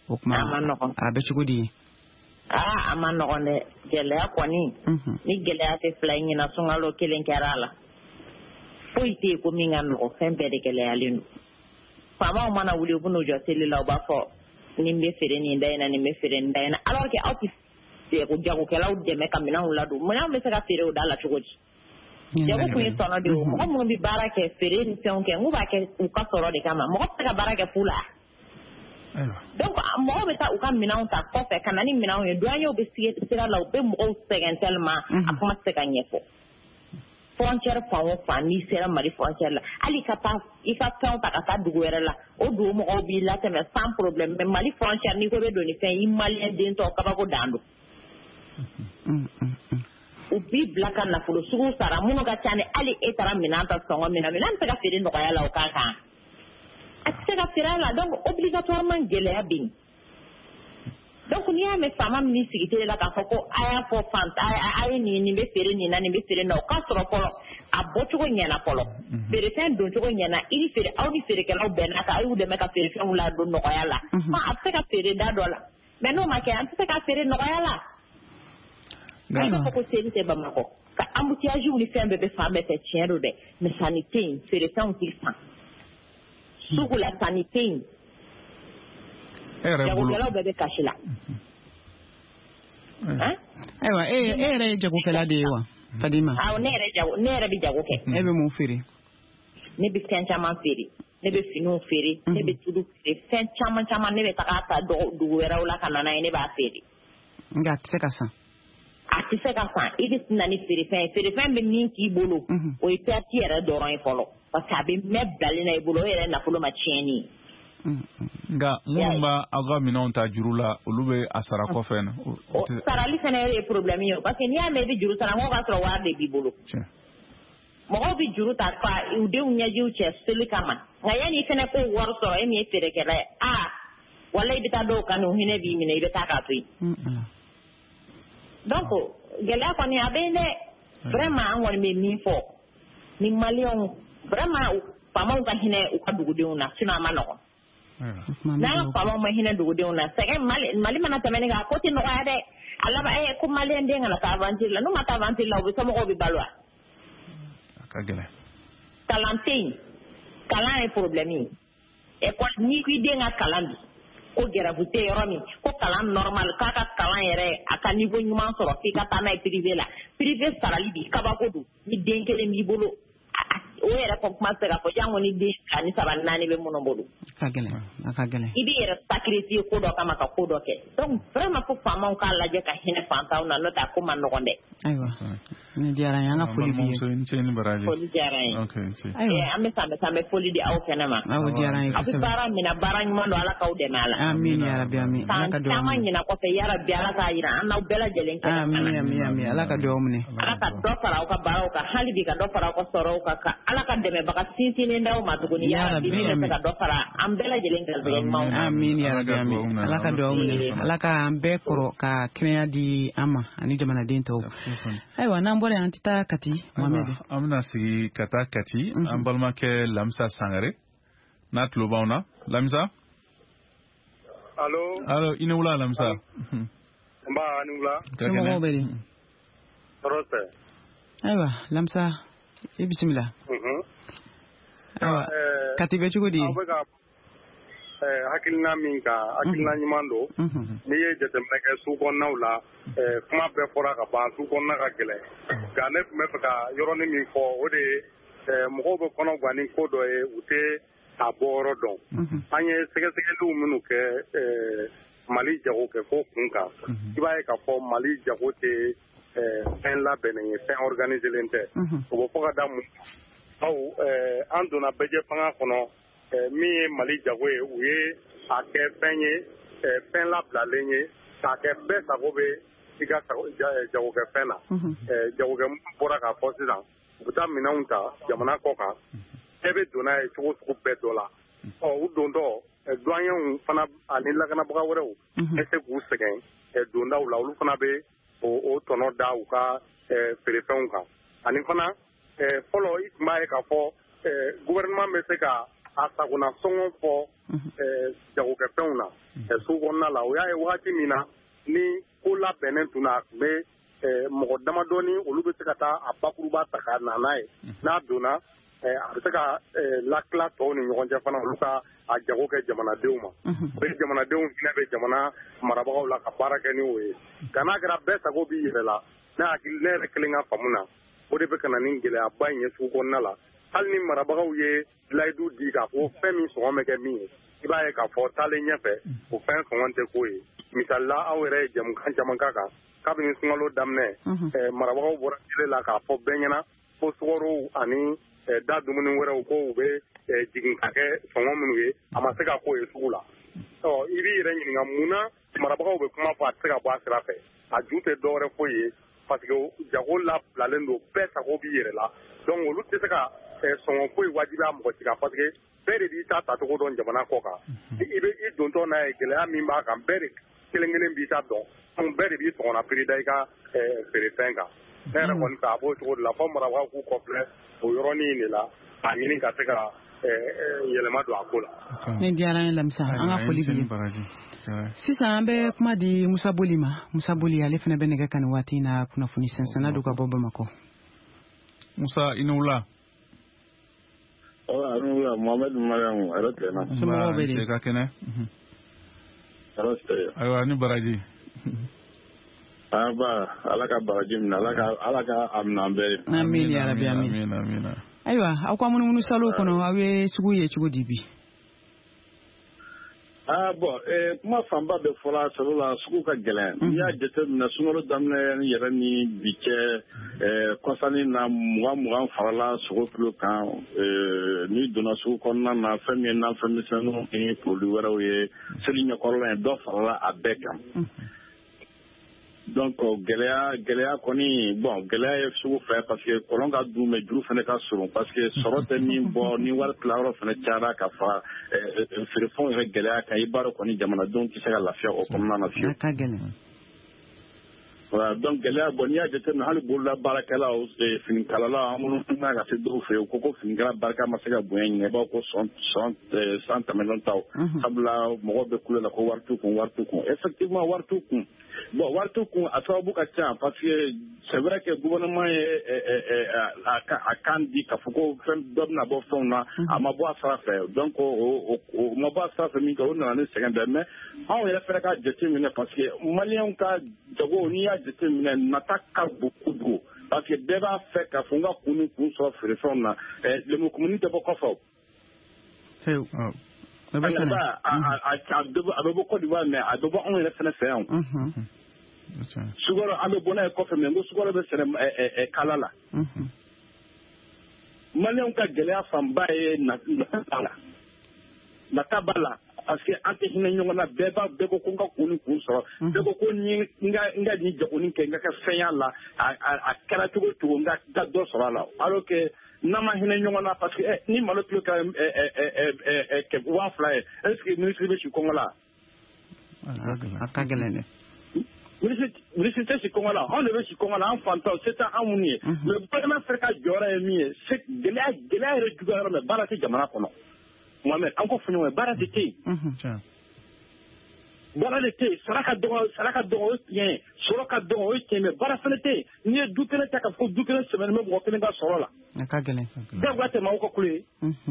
abe chugudi amano ne gelea kwani ni gelea te flying na sungalo kelen kerala poite ko minga no fembe de gelea linu fama mana wuli bunu jo tele la ba fo ni mbe fere ni ndayna alors que auti te ko jago kala de me kamina ula do mo na me saka fere o dala chugudi jago ko ni tono de mo mo bi barake fere ni tonke nguba ke ko soro de kama mo ka barake fula donc mo be ta u ka minanw ta kɔfɛ kana ni minanw ye douanier be sira la u be mɔgɔw sɛgɛn tellement a kuma se ka ɲɛfɔ frontière fan o fan ni sera Mali frontière la hali ka taa i ka fɛnw ta ka taa dugu wɛrɛ la o dugu mɔgɔw b'i latɛmɛ sans problème mais Mali frontière ni ko be don ni fɛn i malien den tɔ kabako dan don u b'i bila ka nafolo sugu sara minnu ka ca ni hali e taara minan ta sɔngɔ min na minan tɛ ka feere nɔgɔya la o kan kan aseka firala donc obligatoirement geleya bin donc ni ya me fama mi sigite la ka foko aya fo fanta ay ni be fere ni na ni be fere na o ka soro polo a botugo nyana polo fere fen don tugo nyana ili fere aw ni fere kala ben aka ayu de me ka fere fen la do no yala ma aseka fere da dola mais no ma ke aseka fere no yala ga ko seri te Bamako ka ambutiage ni fen be fa be te tiendo de mais sanité fere fen qui fa sugu la sanité era bulu jago bebe kashila aywa era jago kala de wa Fadima nere bi jago ke ebe mo firi ne bi chama firi ne be finu firi ne be tudu firi fen chama ne be takata do wera wala kana na ne ba firi nga tsekasa atiseka idi nani firi fen be ninki bolo o ipati era doron folo parce que abe me balina ibolo era na folo macheni nga mumba aga minon ta jurula ulube asara ko fen o sarali fene e problème yo parce que ni ame bi juru sara mo ba tro wa de bibolo mo bi juru ta fa u de unya ji uche seli kama nga yani fene ko wor so e mi fere kala wala ibita do kanu hine bi mi ne ibita ka tu donc gela ko ni abene vraiment on me mi fo ni malion vraiment fama ka hine u ka dugu de una sina manoko na fama ma hine dugu de una sege mali mana tamene ga ko ti no ga de ala ba ko malen de ngala ka avantir la no mata avantir la bi sama ko bi balwa ka gele talantin kalan e problème e ko ni ki de nga kalan ko gravité yoro mi ko kalan normal ka kalan yere aka niveau nyuma soro fi ka ta na privé la privé sarali bi ka ba ko du ni den kele mi bolo o yɛrɛ ko kuma sera ko jango ni den ani saba naani bɛ munun bolo ka gɛlɛn i bɛ yɛrɛ sacrifier ko dɔ kama ka ko dɔ kɛ donc vraiment faut faamaw k'a lajɛ ka hinɛ fantanw na n'o tɛ a ko ma nɔgɔn dɛ ayiwa ni diyara n ye an ka foli b'i ye foli diyara n ye an bɛ foli di aw fɛnɛ ma aw diyara n ye a bɛ baara min na baara ɲuman don ala k'aw dɛmɛ a la amin ya rabi amin ala ka dugawu caman ɲina kɔfɛ ya rabi ala k'a jira an n'aw bɛɛ lajɛlen kɛnɛ amin ala ka dugawu minɛ ala ka dɔ fara aw ka baaraw kan hali bi ka dɔ fara aw ka sɔrɔw kan ala ka dɛmɛbaga sinsinnen d'aw ma tuguni ya rabi min bɛ se ka dɔ fara an bɛɛ lajɛlen garijɛgɛ ɲumanw na amin ya rabi amin ala ka dugawu minɛ ala ka an bɛɛ kɔrɔ ka kɛnɛya di an ma ani jamanaden tɔw ayiwa n'an bɔra yan an tɛ taa Kati Mohamed an bɛna sigi ka taa Kati an balimakɛ Lamisa Sangare n'a tulo b'anw na Lamisa allo i ni wula Lamisa nba ni wula somɔgɔw bɛ di tɔɔrɔ tɛ ayiwa Lamisa i bisimila ayiwa Kati bɛ cogo di aw bɛ ka hakilina min kan hakilina ɲuman don n'i ye jateminɛ kɛ su kɔnɔnaw la kuma bɛɛ fɔra ka ban su kɔnɔna ka gɛlɛn nka ne tun bɛ fɛ ka yɔrɔnin min fɔ o de ye mɔgɔw bɛ kɔnɔ gan ni ko dɔ ye u tɛ a bɔyɔrɔ dɔn an ye sɛgɛsɛgɛliw minnu kɛ Mali jago kɛ fo kun kan i b'a ye k'a fɔ Mali jago tɛ fɛn labɛnnen ye fɛn organiselen tɛ o bɛ fɔ ka da mun baw an donna bɛjɛ fanga kɔnɔ min ye Mali jago ye u ye a kɛ fɛn ye fɛn labilalen ye k'a kɛ bɛɛ sago bɛ i ka jagokɛfɛn na jagokɛ minnu bɔra k'a fɔ sisan u bɛ taa minɛnw ta jamana kɔ kan bɛɛ bɛ don n'a ye cogo sugu bɛɛ dɔ la u dontɔ douaniers fana ani lakanabaga wɛrɛw bɛ se k'u sɛgɛn dondaw la olu fana bɛ o tɔnɔ da u ka feerefɛnw kan ani fana fɔlɔ i tun b'a ye k'a fɔ gouvernement bɛ se ka a sagona sɔngɔ fɔ jagokɛfɛnw na su kɔnɔna la o y'a ye wagati min na ni ko labɛnnen tun na a tun bɛ mɔgɔ damadɔni olu bɛ se ka taa a bakuruba ta ka na n'a ye n'a donna a bɛ se ka latila tɔw ni ɲɔgɔn cɛ fana olu ka a jago kɛ jamanadenw ma o ye jamanadenw hinɛ bɛ jamana marabagaw la ka baara kɛ ni o ye nka n'a kɛra bɛɛ sago b'i yɛrɛ la ne yɛrɛ kelen ka faamu na o de bɛ ka na ni gɛlɛyaba in ye sugu kɔnɔna la hali ni marabagaw ye layidu di k'a fɔ fɛn min sɔngɔ bɛ kɛ min ye i b'a ye k'a fɔ taalen ɲɛfɛ o fɛn sɔngɔ tɛ k'o ye misali la aw yɛrɛ ye jamukan caman k'a kan kabini sunkalo daminɛ marabagaw bɔra tile la k'a fɔ bɛɛ ɲɛna ko sukaro ani da dumuni wɛrɛw ko u bɛ jigin ka kɛ sɔngɔ minnu ye a ma se ka k'o ye sugu la i b'i yɛrɛ ɲininka mun na marabagaw bɛ kuma fɔ a tɛ se ka bɔ a sira fɛ a ju tɛ dɔwɛrɛ foyi ye parce que jago labilalen don bɛɛ sago b'i yɛrɛ la donc olu tɛ se ka sɔngɔ foyi wajibiya mɔgɔ si kan parce que bɛɛ de b'i ta tacogo dɔn jamana kɔ kan i dontɔ n'a ye gɛlɛya min b'a kan bɛɛ de kelen kelen b'i ta dɔn donc bɛɛ de b'i sɔngɔnna piri da i ka feerefɛn kan ne yɛrɛ kɔni fɛ a b'o cogo de la fɔ marabagaw k'u kɔfilɛ o yɔrɔnin de la a ɲini ka se ka yɛlɛma don a ko la. ne diyara n ye Lamisa an ka foli b'i ye sisan an bɛ kuma di Musa Boli ma Musa Boli ale fana bɛ nɛgɛ kan nin waati in na kunnafoni sɛnsɛnna don ka bɔ Bamakɔ. Musa i ni wula. Mohamed Mariam ara tena somɔgɔw bɛ di ka kɛnɛ ayiwa ni baraji ala ka baraji minɛ ala ka amina an bɛɛ amin ya rabi amin ayiwa aw ka munumunu salo kɔnɔ aw ye sugu ye cogo di bi kuma fanba bɛ fɔra salo la sugu ka gɛlɛn n'i y'a jateminɛ sunkalo daminɛ yɛrɛ ni bi cɛ kɔsani na 20 farala sogo kilo kan n'i donna sugu kɔnɔna na fɛn min ye nafɛn misɛnninw ni produit wɛrɛw ye seli ɲɛkɔrɔla ye dɔ farala a bɛɛ kan donc gɛlɛya kɔni gɛlɛya ye sugu fɛ parce que kɔlɔn ka dun mais juru fana ka surun parce que sɔrɔ tɛ min bɔ ni wari tilayɔrɔ fana cayara ka fara feerefɛnw yɛrɛ gɛlɛya kan i b'a dɔn kɔni jamanadenw tɛ se ka lafiya o kɔnɔna na fiyewu. donc gɛlɛya bon n'i y'a jateminɛ hali bolola baarakɛlaw finikalalaw an minnu kan ka se dɔw fɛ yen ko finikala barika ma se ka bonya ɲinɛ i b'a ko san tɛmɛnen taw sabula mɔgɔw bɛ kulo la ko wari t'u kun effectivement wari t'u kun bon wari t'u kun a sababu ka ca parce que c'est vrai que gouvernement ye a kan di k'a fɔ ko fɛn dɔ bɛna bɔ fɛnw na a ma bɔ a sira fɛ donc o ma bɔ a sira fɛ min kɛ o nana ni sɛgɛn bɛɛ mais anw yɛrɛ fɛnɛ ka jateminɛ parce que maliyɛnw ka jago n'i y'a jateminɛ nata ka bon kojugu parce que bɛɛ b'a fɛ k'a fɔ n ka kun ni kun sɔrɔ feerefɛnw na lemurukumuni tɛ bɔ kɔfɛ o. a bɛ bɔ Côte d'Ivoire mais a bɛ bɔ anw yɛrɛ fɛnɛ fɛ yan sukaro an bɛ bɔ n'a ye kɔfɛ mais n ko sukaro bɛ sɛnɛ kala la maliyɛnw ka gɛlɛya fanba ye nata b'a la parce que an tɛ hinɛ ɲɔgɔn na bɛɛ ko ko n ka kun ni kun sɔrɔ bɛɛ ko ko n ka nin jagoni kɛ n ka kɛ fɛn y'a la a kɛra cogo cogo n ka dɔ sɔrɔ a la alors que n'an ma hinɛ ɲɔgɔn na parce que ni malo kilo kɛra 2000 ye est ce que ministre bɛ si kɔngɔ la a ka gɛlɛn dɛ ministre tɛ si kɔngɔ la anw de bɛ si kɔngɔ la an fantanw se tɛ anw minnu ye mais gouvernement fɛnɛ ka jɔyɔrɔ ye min ye gɛlɛya yɛrɛ juguya yɔrɔ mais baara tɛ jamana kɔnɔ Mohamed an ko fɔ ɲɔgɔn ye baara de tɛ yen baara de tɛ yen sara ka dɔgɔ o ye tiɲɛ ye sɔrɔ ka dɔgɔ o ye tiɲɛ mais baara fɛnɛ tɛ yen n'i ye du kelen ta k'a fɔ ko du kelen sɛbɛnnen bɛ mɔgɔ kelen ka sɔrɔ la a ka gɛlɛn diyagoya tɛ maaw ka kulo ye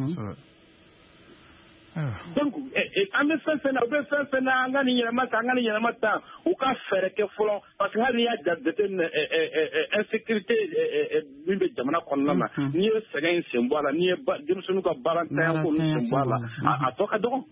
donc an bɛ fɛn fɛn na u bɛ fɛn fɛn na an ka nin yɛlɛma ta u ka fɛɛrɛ kɛ fɔlɔ parce que hali n'i y'a jateminɛ insécurité min bɛ jamana kɔnɔna na n'i ye sɛgɛn in sen bɔ a la n'i ye denmisɛnninw ka baarantanya ko sen bɔ a la a tɔ ka dɔgɔ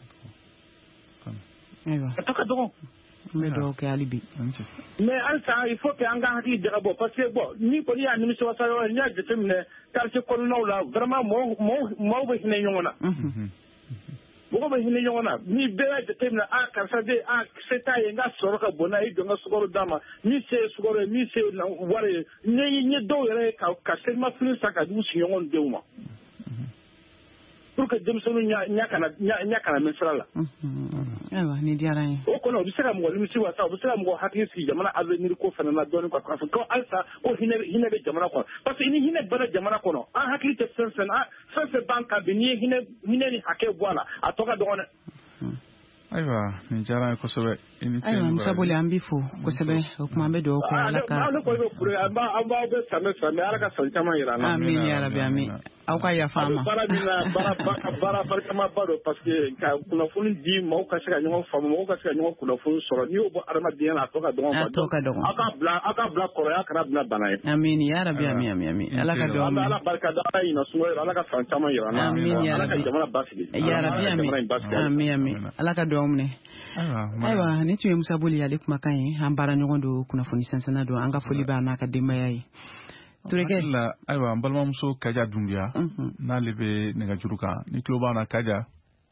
a tɔ ka dɔgɔ n bɛ dugawu kɛ hali bi mais halisa il faut que an ka hakili jagabɔ parce que bon ni kɔni y'a nimisiwasa yɔrɔ ye n'i y'a jateminɛ quartier kɔnɔnaw la vraiment maaw bɛ hinɛ ɲɔgɔn na mɔgɔ bɛ hinɛ ɲɔgɔn na ni bɛɛ y'a jateminɛ karisa de se t'a ye n ka sɔrɔ ka bon n'a ye jɔ n ka sukaro d'a ma min se ye sukaro ye min se ye wari ye n ye dɔw yɛrɛ ye ka selimafini san ka di u sigiɲɔgɔn denw ma pour que denmisɛnninw ɲa kana mɛn sira la ayiwa ni diyara n ye o kɔnɔ u bɛ se ka mɔgɔ nimisi wasa u bɛ se ka mɔgɔ hakili sigi jamana avenir ko fana na dɔɔnin quoi k'a fɔ ko halisa ko hinɛ bɛ jamana kɔnɔ parce que ni hinɛ bɛɛ bɛ jamana kɔnɔ an hakili tɛ fɛn fɛn b'an kan bi n'i ye hinɛ ni hakɛ bɔ a la a tɔ ka dɔgɔ dɛ. ayiwa nin diyara n ye kosɛbɛ ayiwa Musa Boli an b'i fo kosɛbɛ o tuma an bɛ dugawu kɛ ala ka ne kɔni bɛ furu an b'aw bɛ san mais ala ka san caman yira an na amin ya rabi amin aw ka yafa an ma baara min na baara barikama ba don parce que ka kunnafoni di maaw ka se ka ɲɔgɔn faamu mɔgɔw ka se ka ɲɔgɔn kunnafoni sɔrɔ n'i y'o bɔ adamadenya la a tɔ ka dɔgɔ aw ka bila kɔrɔya kana bila bana ye amin ya rabi amin ala ka dugawu ala barika da ala ɲina sungɔ ala ka san caman yira an na amin ya ala ka jamana basigi ya rabi amin ala ka dugawu minɛ ayiwa ne tun ye Musa Boli ale kumakan ye an baara ɲɔgɔn don kunnafoni sansana don an ka foli b'a n'a ka denbaya ye Turekɛ ayiwa an balimamuso Kaja Dunbiya n'ale bɛ nɛgɛjuru kan ni tulo b'an na Kaja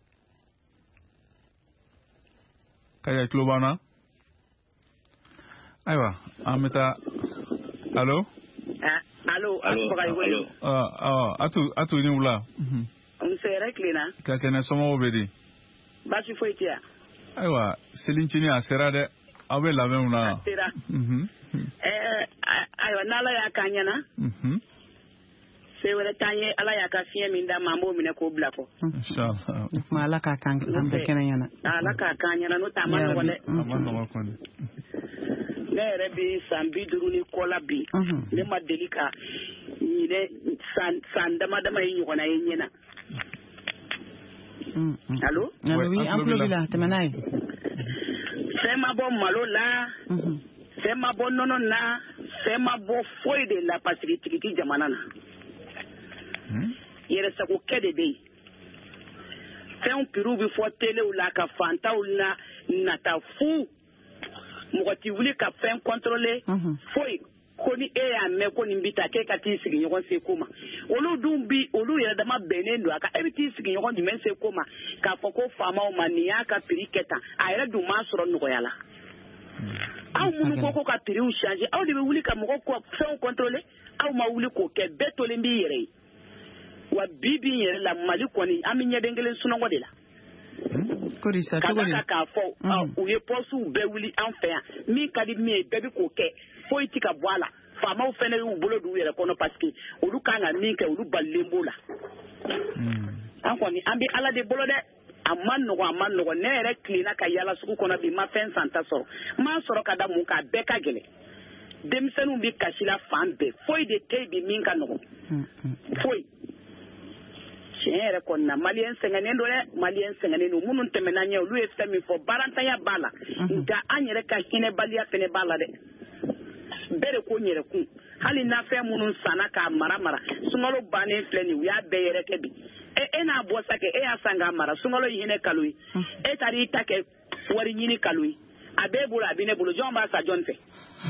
tulo b'an na ayiwa an bɛ taa allo Atu ni wula muso yɛrɛ tilenna ka kɛnɛ somɔgɔw bɛ di baasi foyi tɛ yan ayiwa selincini a sera dɛ aw bɛ labɛnw na a sera ayiwa n'ala y'a k'an ɲɛna se wɛrɛ t'an ye ala y'a ka fiɲɛ min d'a ma an b'o minɛ k'o bila kɔ kuma ala k'a k'an bɛɛ kɛnɛ ɲɛna ala k'a k'an ɲɛna n'o tɛ a ma nɔgɔn dɛ ne yɛrɛ bɛ san 50 ni kɔ la bi ne ma deli ka ɲinɛ san dama ye ɲɔgɔnna ye ɲɛna allo an tulo b'i la tɛmɛ n'a ye fɛn ma bɔ malo la fɛn ma bɔ nɔnɔ na fɛn ma bɔ foyi de la parce que tigi tɛ jamana na yɛrɛsagokɛ de bɛ yen fɛnw piriw bɛ fɔ telew la ka fantaw na nata fu mɔgɔ tɛ wuli ka fɛn contrôler foyi ko ni e y'a mɛn ko nin bɛ taa k'e ka t'i sigiɲɔgɔn se ko ma olu dun bi olu yɛrɛ dama bɛnnen don a kan e bɛ t'i sigiɲɔgɔn jumɛn se ko ma k'a fɔ ko faamaw ma nin y'a ka prix kɛ tan a yɛrɛ dun m'a sɔrɔ nɔgɔya la aw minnu ko ka prix changer aw de bɛ wuli ka mɔgɔw ka fɛnw contrôler aw ma wuli k'o kɛ bɛɛ tolen b'i yɛrɛ ye wa bi yɛrɛ la Mali kɔni an bɛ ɲɛden kelen sunɔgɔ de la k'a fɔ u ye pɔsiw bɛɛ wuli an fɛ yan min ka di min ye bɛɛ bɛ k'o kɛ foyi ti ka bɔ a la faamaw fɛnɛ y'u bolo d'u yɛrɛ kɔnɔ parce que olu kan ka min kɛ olu balilen b'o la an kɔni an bɛ ala de bolo dɛ a ma nɔgɔn ne yɛrɛ tilenna ka yaala sugu kɔnɔ bi ma fɛn san ta sɔrɔ m'a sɔrɔ ka da mun k'a bɛɛ ka gɛlɛn denmisɛnninw bɛ kasi la fan bɛɛ foyi de tɛ bi min ka nɔgɔn foyi tiɲɛ yɛrɛ kɔni na maliyɛn sɛgɛnnen don dɛ maliyɛn sɛgɛnnen don minnu tɛmɛna ɲɛ olu ye fɛn min fɔ baarantanya b'a la nka an yɛrɛ ka hinɛbaliya fɛnɛ b'a la dɛ bɛɛ de ko n yɛrɛ kun hali nafɛn minnu sanna k'a mara sunkalo bannen filɛ nin u y'a bɛɛ yɛrɛ kɛ bi e n'a bɔ sa kɛ e y'a san k'a mara sunkalo ye hinɛ kalo ye e taara i ta kɛ wari ɲini kalo ye a b'e bolo a bɛ ne bolo jɔn b'a sa jɔn fɛ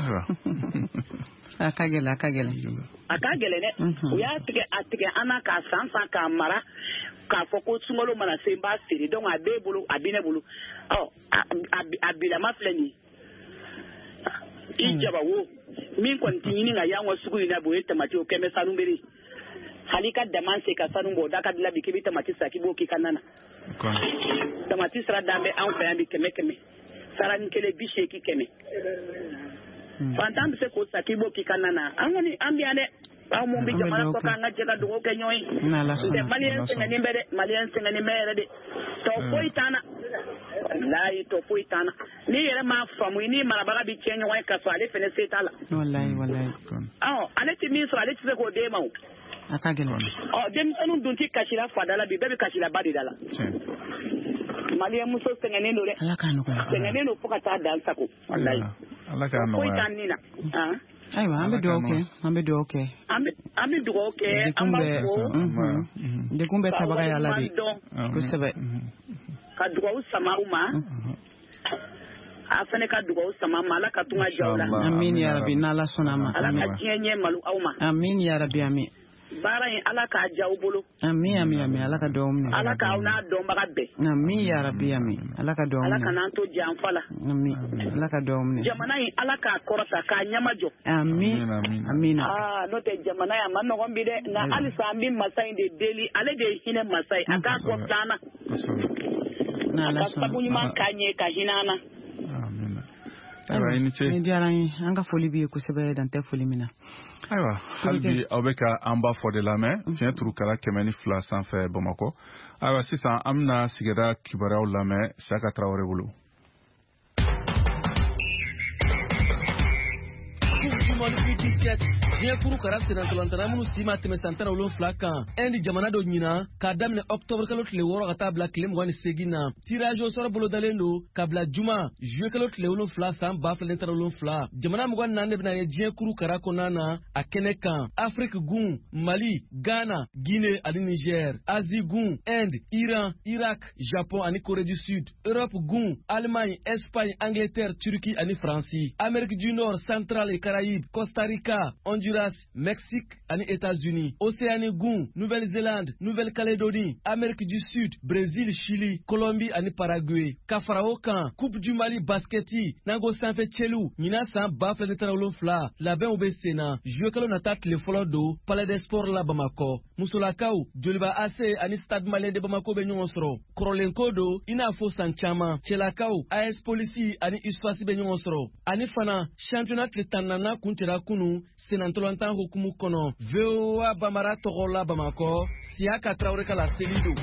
a ka gɛlɛn dɛ u y'a tigɛ an na k'a san k'a mara k'a fɔ ko sunkalo mana se n b'a feere donc a b'e bolo a bɛ ne bolo a bilama filɛ nin ye i jaba wo min kɔni ti ɲini ka y'an ka sugu in na o ye tamati o kɛmɛ sanu bere hali ka dama se ka sanu bɔ da ka dilan bi k'i bɛ tamati sa k'i b'o k'i ka nana tamati sira dan bɛ anw fɛ yan bi 100 sara ni kelen 80 fantan bɛ se k'o sa k'i b'o k'i ka nana an kɔni an bɛ yan dɛ aw mun bɛ jamana kɔ k'an ka jɛ ka dugawu kɛ ɲɔgɔn ye ntɛ maliyɛn sɛgɛnnen bɛ dɛ maliyɛn sɛgɛnnen bɛ yɛrɛ de tɔ foyi t'an na walayi tɔ foyi t'an na n'i yɛrɛ m'a faamu ni marabaga bɛ tiɲɛ ɲɔgɔn ye ka sɔrɔ ale fɛnɛ se t'a la ale tɛ min sɔrɔ ale tɛ se k'o d'e ma o a ka gɛlɛn denmisɛnninw dun tɛ kasila fada la bi bɛɛ bɛ kasila ba de da la maliyɛn muso sɛgɛnnen don dɛ sɛgɛnnen don fo ka taa dan sago walayi foyi t'an ni na ayiwa an bɛ dugawu kɛ an bɛ dugawu kɛ an b'a fɔ dekun bɛ tabaga y'a la de kosɛbɛ ka dugawu sama u ma a fɛnɛ ka dugawu sama ma ala ka tunga jaw la amin ya rabi n'ala sɔnna ma ala ka diɲɛ ɲɛ malo aw ma amin ya rabi amin baara in ala k'a ja u bolo amin ala ka dugawu minɛ ala k'aw n'a dɔnbaga bɛɛ amin ya rabi amin ala ka dugawu minɛ ala ka n'an to janfa la amin ala ka dugawu minɛ jamana in ala k'a kɔrɔta k'a ɲɛmajɔ amin n'o tɛ jamana in a ma nɔgɔn bi dɛ nka halisa an bɛ masa in de deli ale de ye hinɛ masa ye a k'a kɔ t'an na a ka sabu ɲuman k'a ɲɛ ka hinɛ an na ni diyara n ye an ka foli b'i ye kosɛbɛ dan tɛ foli min na ayiwa hali bi aw bɛ ka an ba fɔ de lamɛn fiɲɛ turukala 102 sanfɛ bamakɔ ayiwa sisan an bɛna sigida kibaruyaw lamɛn Saka Tarawele bolo. diɲɛ kuru kara senatolantana minnu si ma tɛmɛ san 17 kan indi jamana dɔ ɲina k'a daminɛ octobre kalo tile 6 ka taa bila tile 28 na tirage au sort bolodalen don ka bila juma juillet kalo tile 7 san 2017 jamana 24 de bɛna ye diɲɛ kuru kara kɔnɔna na a kɛnɛ kan Afrique gun Mali Ghana Guinée ani Niger Asie gun Inde Iran Irak Japon ani Corée du Sud Europe gun Allemagne Espagne Angleterre Turquie ani France Amérique du Nord Centrale et Caraïbes Costa Rica Honduras, Mexique ani États-Unis, Océanie gun, Nouvelle-Zélande, Nouvelle-Calédonie, Amérique du Sud, Brésil, Chili, Colombie ani Paraguay. Kafarao kan, Coupe du Mali basketi, nango sanfɛ cɛlu, ɲina san 2017 labɛn u bɛ sen na, juillet kalo nata tile fɔlɔ don, Palais des Sports la Bamakɔ. Musolakaw, Joliba AC ani Stade Malien de Bamako bɛ ɲɔgɔn sɔrɔ. Kɔrɔlenko don, i n'a fɔ san caman. Cɛlakaw, AS Polisi ani USFASI bɛ ɲɔgɔn sɔrɔ. Ani fana, championnat tile 14 kuncɛra kunu, senantolantan hukumu kɔnɔ VOA Bambara tɔgɔ la Bamakɔ Siyaka Traoré ka la seli don.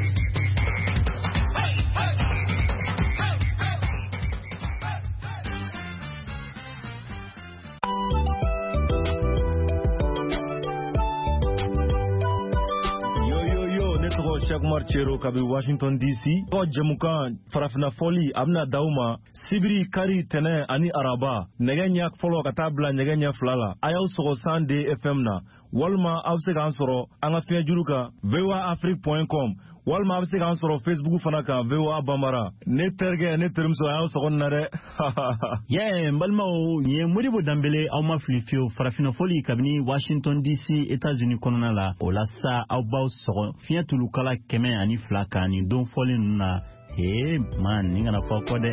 Cheikh Umar Chero kabi Washington DC ko jamukan farafina foli amna dauma sibiri kari tene ani araba negenya folo ka tabla negenya flala ayaw sogo sande FM na walma awse kan soro anga fiya juruka voaafrique.com walma awse kan soro Facebook fana kan VOA Bambara ne terge ne termso ayaw sogo nare yeah mbalma o ye muribo dambele aw ma flifio farafina foli kabini Washington DC États-Unis konona la o la sa aw baw sogo fiya tulu kala kɛmɛ ani 2 kan ni don fɔli ninnu na man ni kana fɔ kɔ dɛ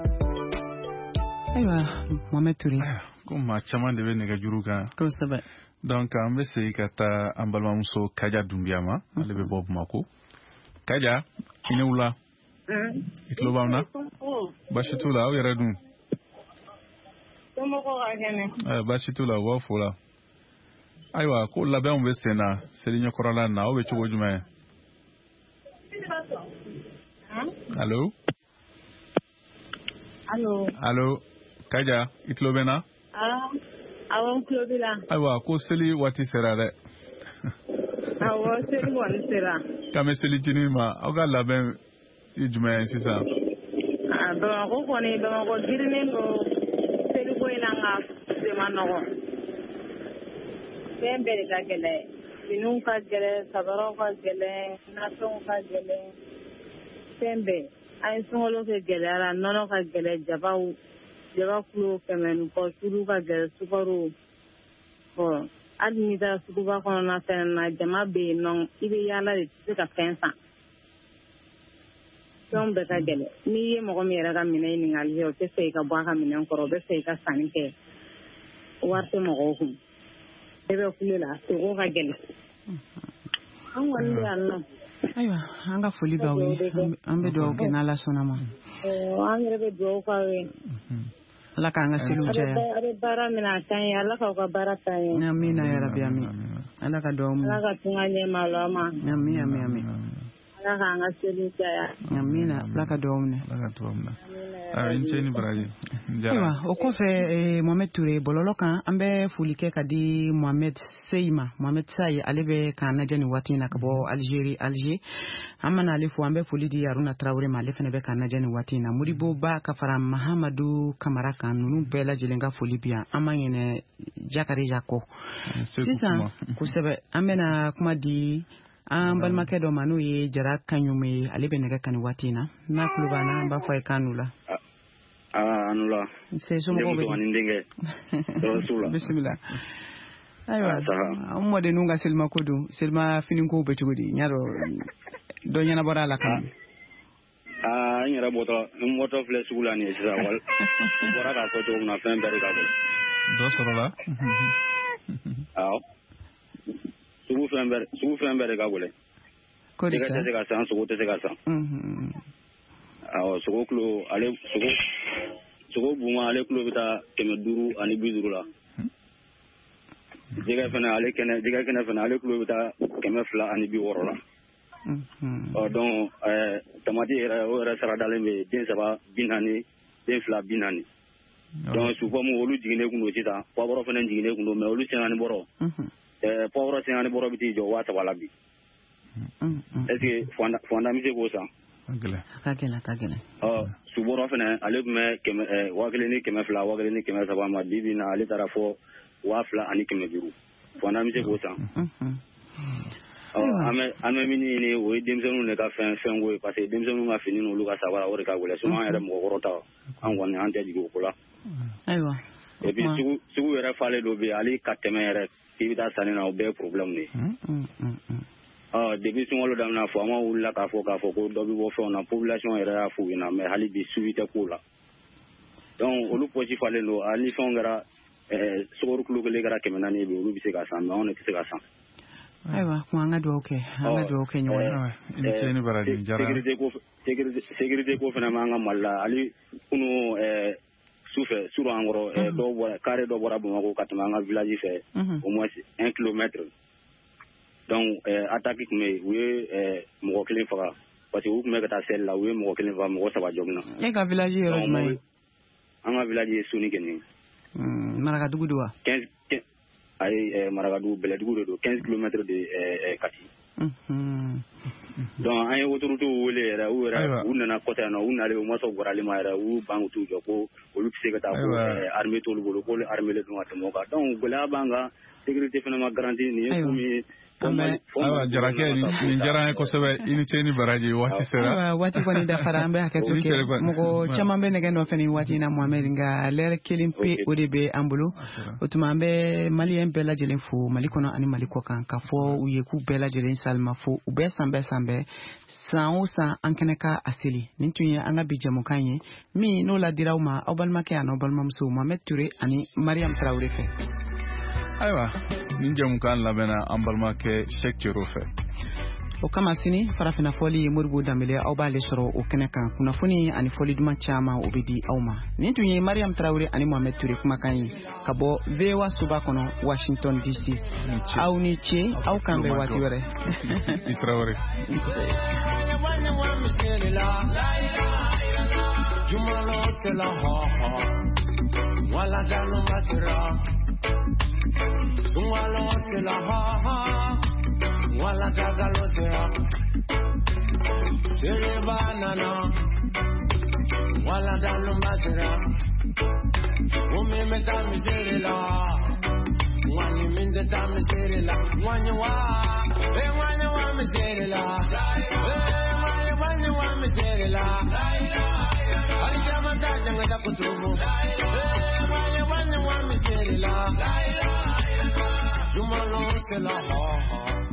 ayiwa Mohamed Touré ko maa caman de bɛ nɛgɛjuru kan kosɛbɛ Donc an bɛ segin ka taa an balimamuso Kaja Dunbiya ma ale bɛ bɔ Bamako. Kaja i ni wula. I tulo b'an na? Baasi t'u la aw yɛrɛ dun? Somɔgɔw ka kɛnɛ. Baasi t'u la u b'aw fo la. Ayiwa ko labɛnw bɛ sen na seli ɲɛkɔrɔla na aw bɛ cogo jumɛn? Allo? Allo Kaja i tulo bɛ na? Awɔ n tulo b'i la. Ayiwa ko seli waati sera dɛ. Awɔ seli kɔni sera. K'an bɛ selicinin ma aw ka labɛn ye jumɛn ye sisan? Bamakɔ kɔni Bamakɔ girinen don seliko in na nka se ma nɔgɔn. Fɛn bɛɛ de ka gɛlɛn. Finiw ka gɛlɛn, sabaraw ka gɛlɛn, nafɛnw ka gɛlɛn. Fɛn bɛɛ. An ye sunkalo kɛ gɛlɛya la, nɔnɔ ka gɛlɛn, jaba kilo 100 ni kɔ, tulu ka gɛlɛn, sukaro. Hali n'i taara suguba kɔnɔna fɛn na jama bɛ yen nɔ i bɛ yaala de tɛ se ka fɛn san. Fɛnw bɛɛ ka gɛlɛn. N'i ye mɔgɔ min yɛrɛ ka minɛn ɲininkali kɛ o tɛ fɛ i ka bɔ a ka minɛn kɔrɔ, o bɛ fɛ i ka sanni kɛ. Wari tɛ mɔgɔw kun. Bɛɛ bɛ kule la, sogo ka gɛlɛn. An kɔni bɛ yan nɔ. Ayiwa an ka foli b'aw ye an bɛ dugawu kɛ n'Ala sɔnna ma. An yɛrɛ bɛ dugawu k'aw ye. Ala k'an ka seliw caya. A bɛ baara min a kan ye Ala k'aw ka baara ta ye. Amina yarabi amin. Ala ka dugawu minɛ. Ala ka tunga ɲɛma lɔ ma. Amin amin amin. Ala k'an ka seliw caya. Amina Ala ka dugawu minɛ. Ala ka dugawu minɛ. N cɛ ni baraji. Ayiwa o kɔfɛ Mohamed Ture bɔlɔlɔ kan an bɛ foli kɛ ka di Mohamed Sey ma. Mohamed Sey ale bɛ k'an lajɛ nin waati in na ka bɔ Alger. An mana ale fo an bɛ foli di Aruna Traore ma ale fana bɛ k'an lajɛ nin waati in na. Modibo Ba ka fara Mahamadu Kamara kan ninnu bɛɛ lajɛlen ka foli bi yan. An ma ɲinɛ Jakari Jako. Sisan kosɛbɛ an bɛna kuma di an balimakɛ dɔ ma n'o ye Jara Kaɲume ye ale bɛ nɛgɛ kan nin waati in na. N'a tulo b'an na an b'a fɔ a ye kan n'u la. Anula. Somɔgɔw bɛ bisimila. Ayiwa an mɔdenninw ka selimako don selima finiko bɛ cogo di n y'a dɔn dɔ ɲɛnabɔra a la kan. N yɛrɛ bɔtɔ filɛ sugu la nin ye sisan wali bɔra k'a fɔ cogo min na fɛn bɛɛ de ka bɔ. Dɔ sɔrɔla. Awɔ. Sugu fɛn bɛɛ de ka gɛlɛn. Jɛgɛ tɛ se ka san sogo tɛ se ka san. Awɔ sogo kilo ale sogo buma ale kilo bɛ taa 550 la. Jɛgɛ kɛnɛ fana ale kilo bɛ taa 260 la. Donc tamati yɛrɛ o yɛrɛ sara dalen bɛ den 3 40 den 2 40. Donc sufamu olu jiginnen kun don sisan poivre fana jiginnen kun don mais olu 50 bɔrɔ. Poivre 50 bɔrɔ bɛ t'i jɔ 3000 la bi. Est-ce que fanda mi se k'o san? Ka gɛlɛn. Subɔrɔ fana ale tun bɛ 1000 ni 200 1000 ni 300 ma bi bi in na ale taara fɔ 2000 ani 500. Fanda mi se k'o san. An bɛ min ɲini o ye denmisɛnninw de ka fɛnko ye parce que denmisɛnninw ka fini n'olu ka sabara o de ka gɛlɛn sinon an yɛrɛ mɔgɔkɔrɔ ta an kɔni an tɛ jigin o ko la. Ayiwa. Et puis sugu yɛrɛ falen dɔ bɛ yen ale ka tɛmɛ yɛrɛ k'i bɛ taa sanni na o bɛɛ ye problème de ye. Depuis sunkalo daminɛ faama wulila k'a fɔ ko dɔ bɛ bɔ fɛnw na population yɛrɛ y'a f'u ɲɛna mais hali bi suivi tɛ k'o la. Donc olu poche falen don hali ni fɛnw kɛra sukaro kilo kelen kɛra 400 bi olu bɛ se ka san mais anw de tɛ se ka san. Ayiwa kuma an ka dugawu kɛ ɲɔgɔn ye. Sécurité ko fana b'an ka Mali la hali kunu sufɛ suru an kɔrɔ carré dɔ bɔra Bamakɔ ka tɛmɛ an ka village fɛ au moins 1 kilomètre. Donc attaque tun bɛ yen u ye mɔgɔ 1 faga parce que u tun bɛ ka taa seli la u ye mɔgɔ 1 faga mɔgɔ 3 jɔn na. E ka village yɔrɔ jumɛn ye? An ka village ye Sonikɛnɛ. Marakadugu don wa? Ayi Marakadugu Bɛlɛdugu de don 15 km de Kati. Donc an ye autorité wele yɛrɛ u nana kɔta yan nɔ u nalen u ma sɔn bɔrali ma yɛrɛ u ban t'u jɔ ko olu bɛ se ka taa ko armée t'olu bolo ko armée le don ka tɛmɛ o kan donc gɛlɛya b'an kan sécurité fana ma garantie nin ye komi ye. Ayiwa Jarakɛ nin diyara an ye kosɛbɛ i ni ce ni baraji waati sera. Waati kɔni dafara an bɛ hakɛto kɛ mɔgɔ caman bɛ nɛgɛ nɔfɛ nin waati in na Mohamed nka lɛrɛ kelen pe o de bɛ an bolo o tuma an bɛ maliyɛn bɛɛ lajɛlen fo Mali kɔnɔ ani Mali kɔ kan k'a fɔ u ye k'u bɛɛ lajɛlen salima fo u bɛɛ san san o san an kɛnɛ ka a seli nin tun ye an ka bi jamukan ye min n'o ladira aw ma aw balimakɛ ani aw balimamuso Mohamed Ture ani Mariam Traore fɛ. ayiwa nin jamukan labɛnna an balimakɛ Sheikh Cero fɛ o kama sini farafina fɔli Moribo Dambele aw b'ale sɔrɔ o kɛnɛ kan kunnafoni ani fɔli duman caman o bɛ di aw ma nin tun ye Mariam Tarawele ani Mohamed Ture kumakan ye ka bɔ VOA Soba kɔnɔ Washington DC aw ni ce aw kan bɛn waati wɛrɛ i Tarawele wala danu matira wala tela wala tagalo sera sere banana wala danu matira umi meta miserela wani minde ta miserela wani wa miserela wani wa miserela ali jamanta jangata kutubu wani wa miserela Jumalo se la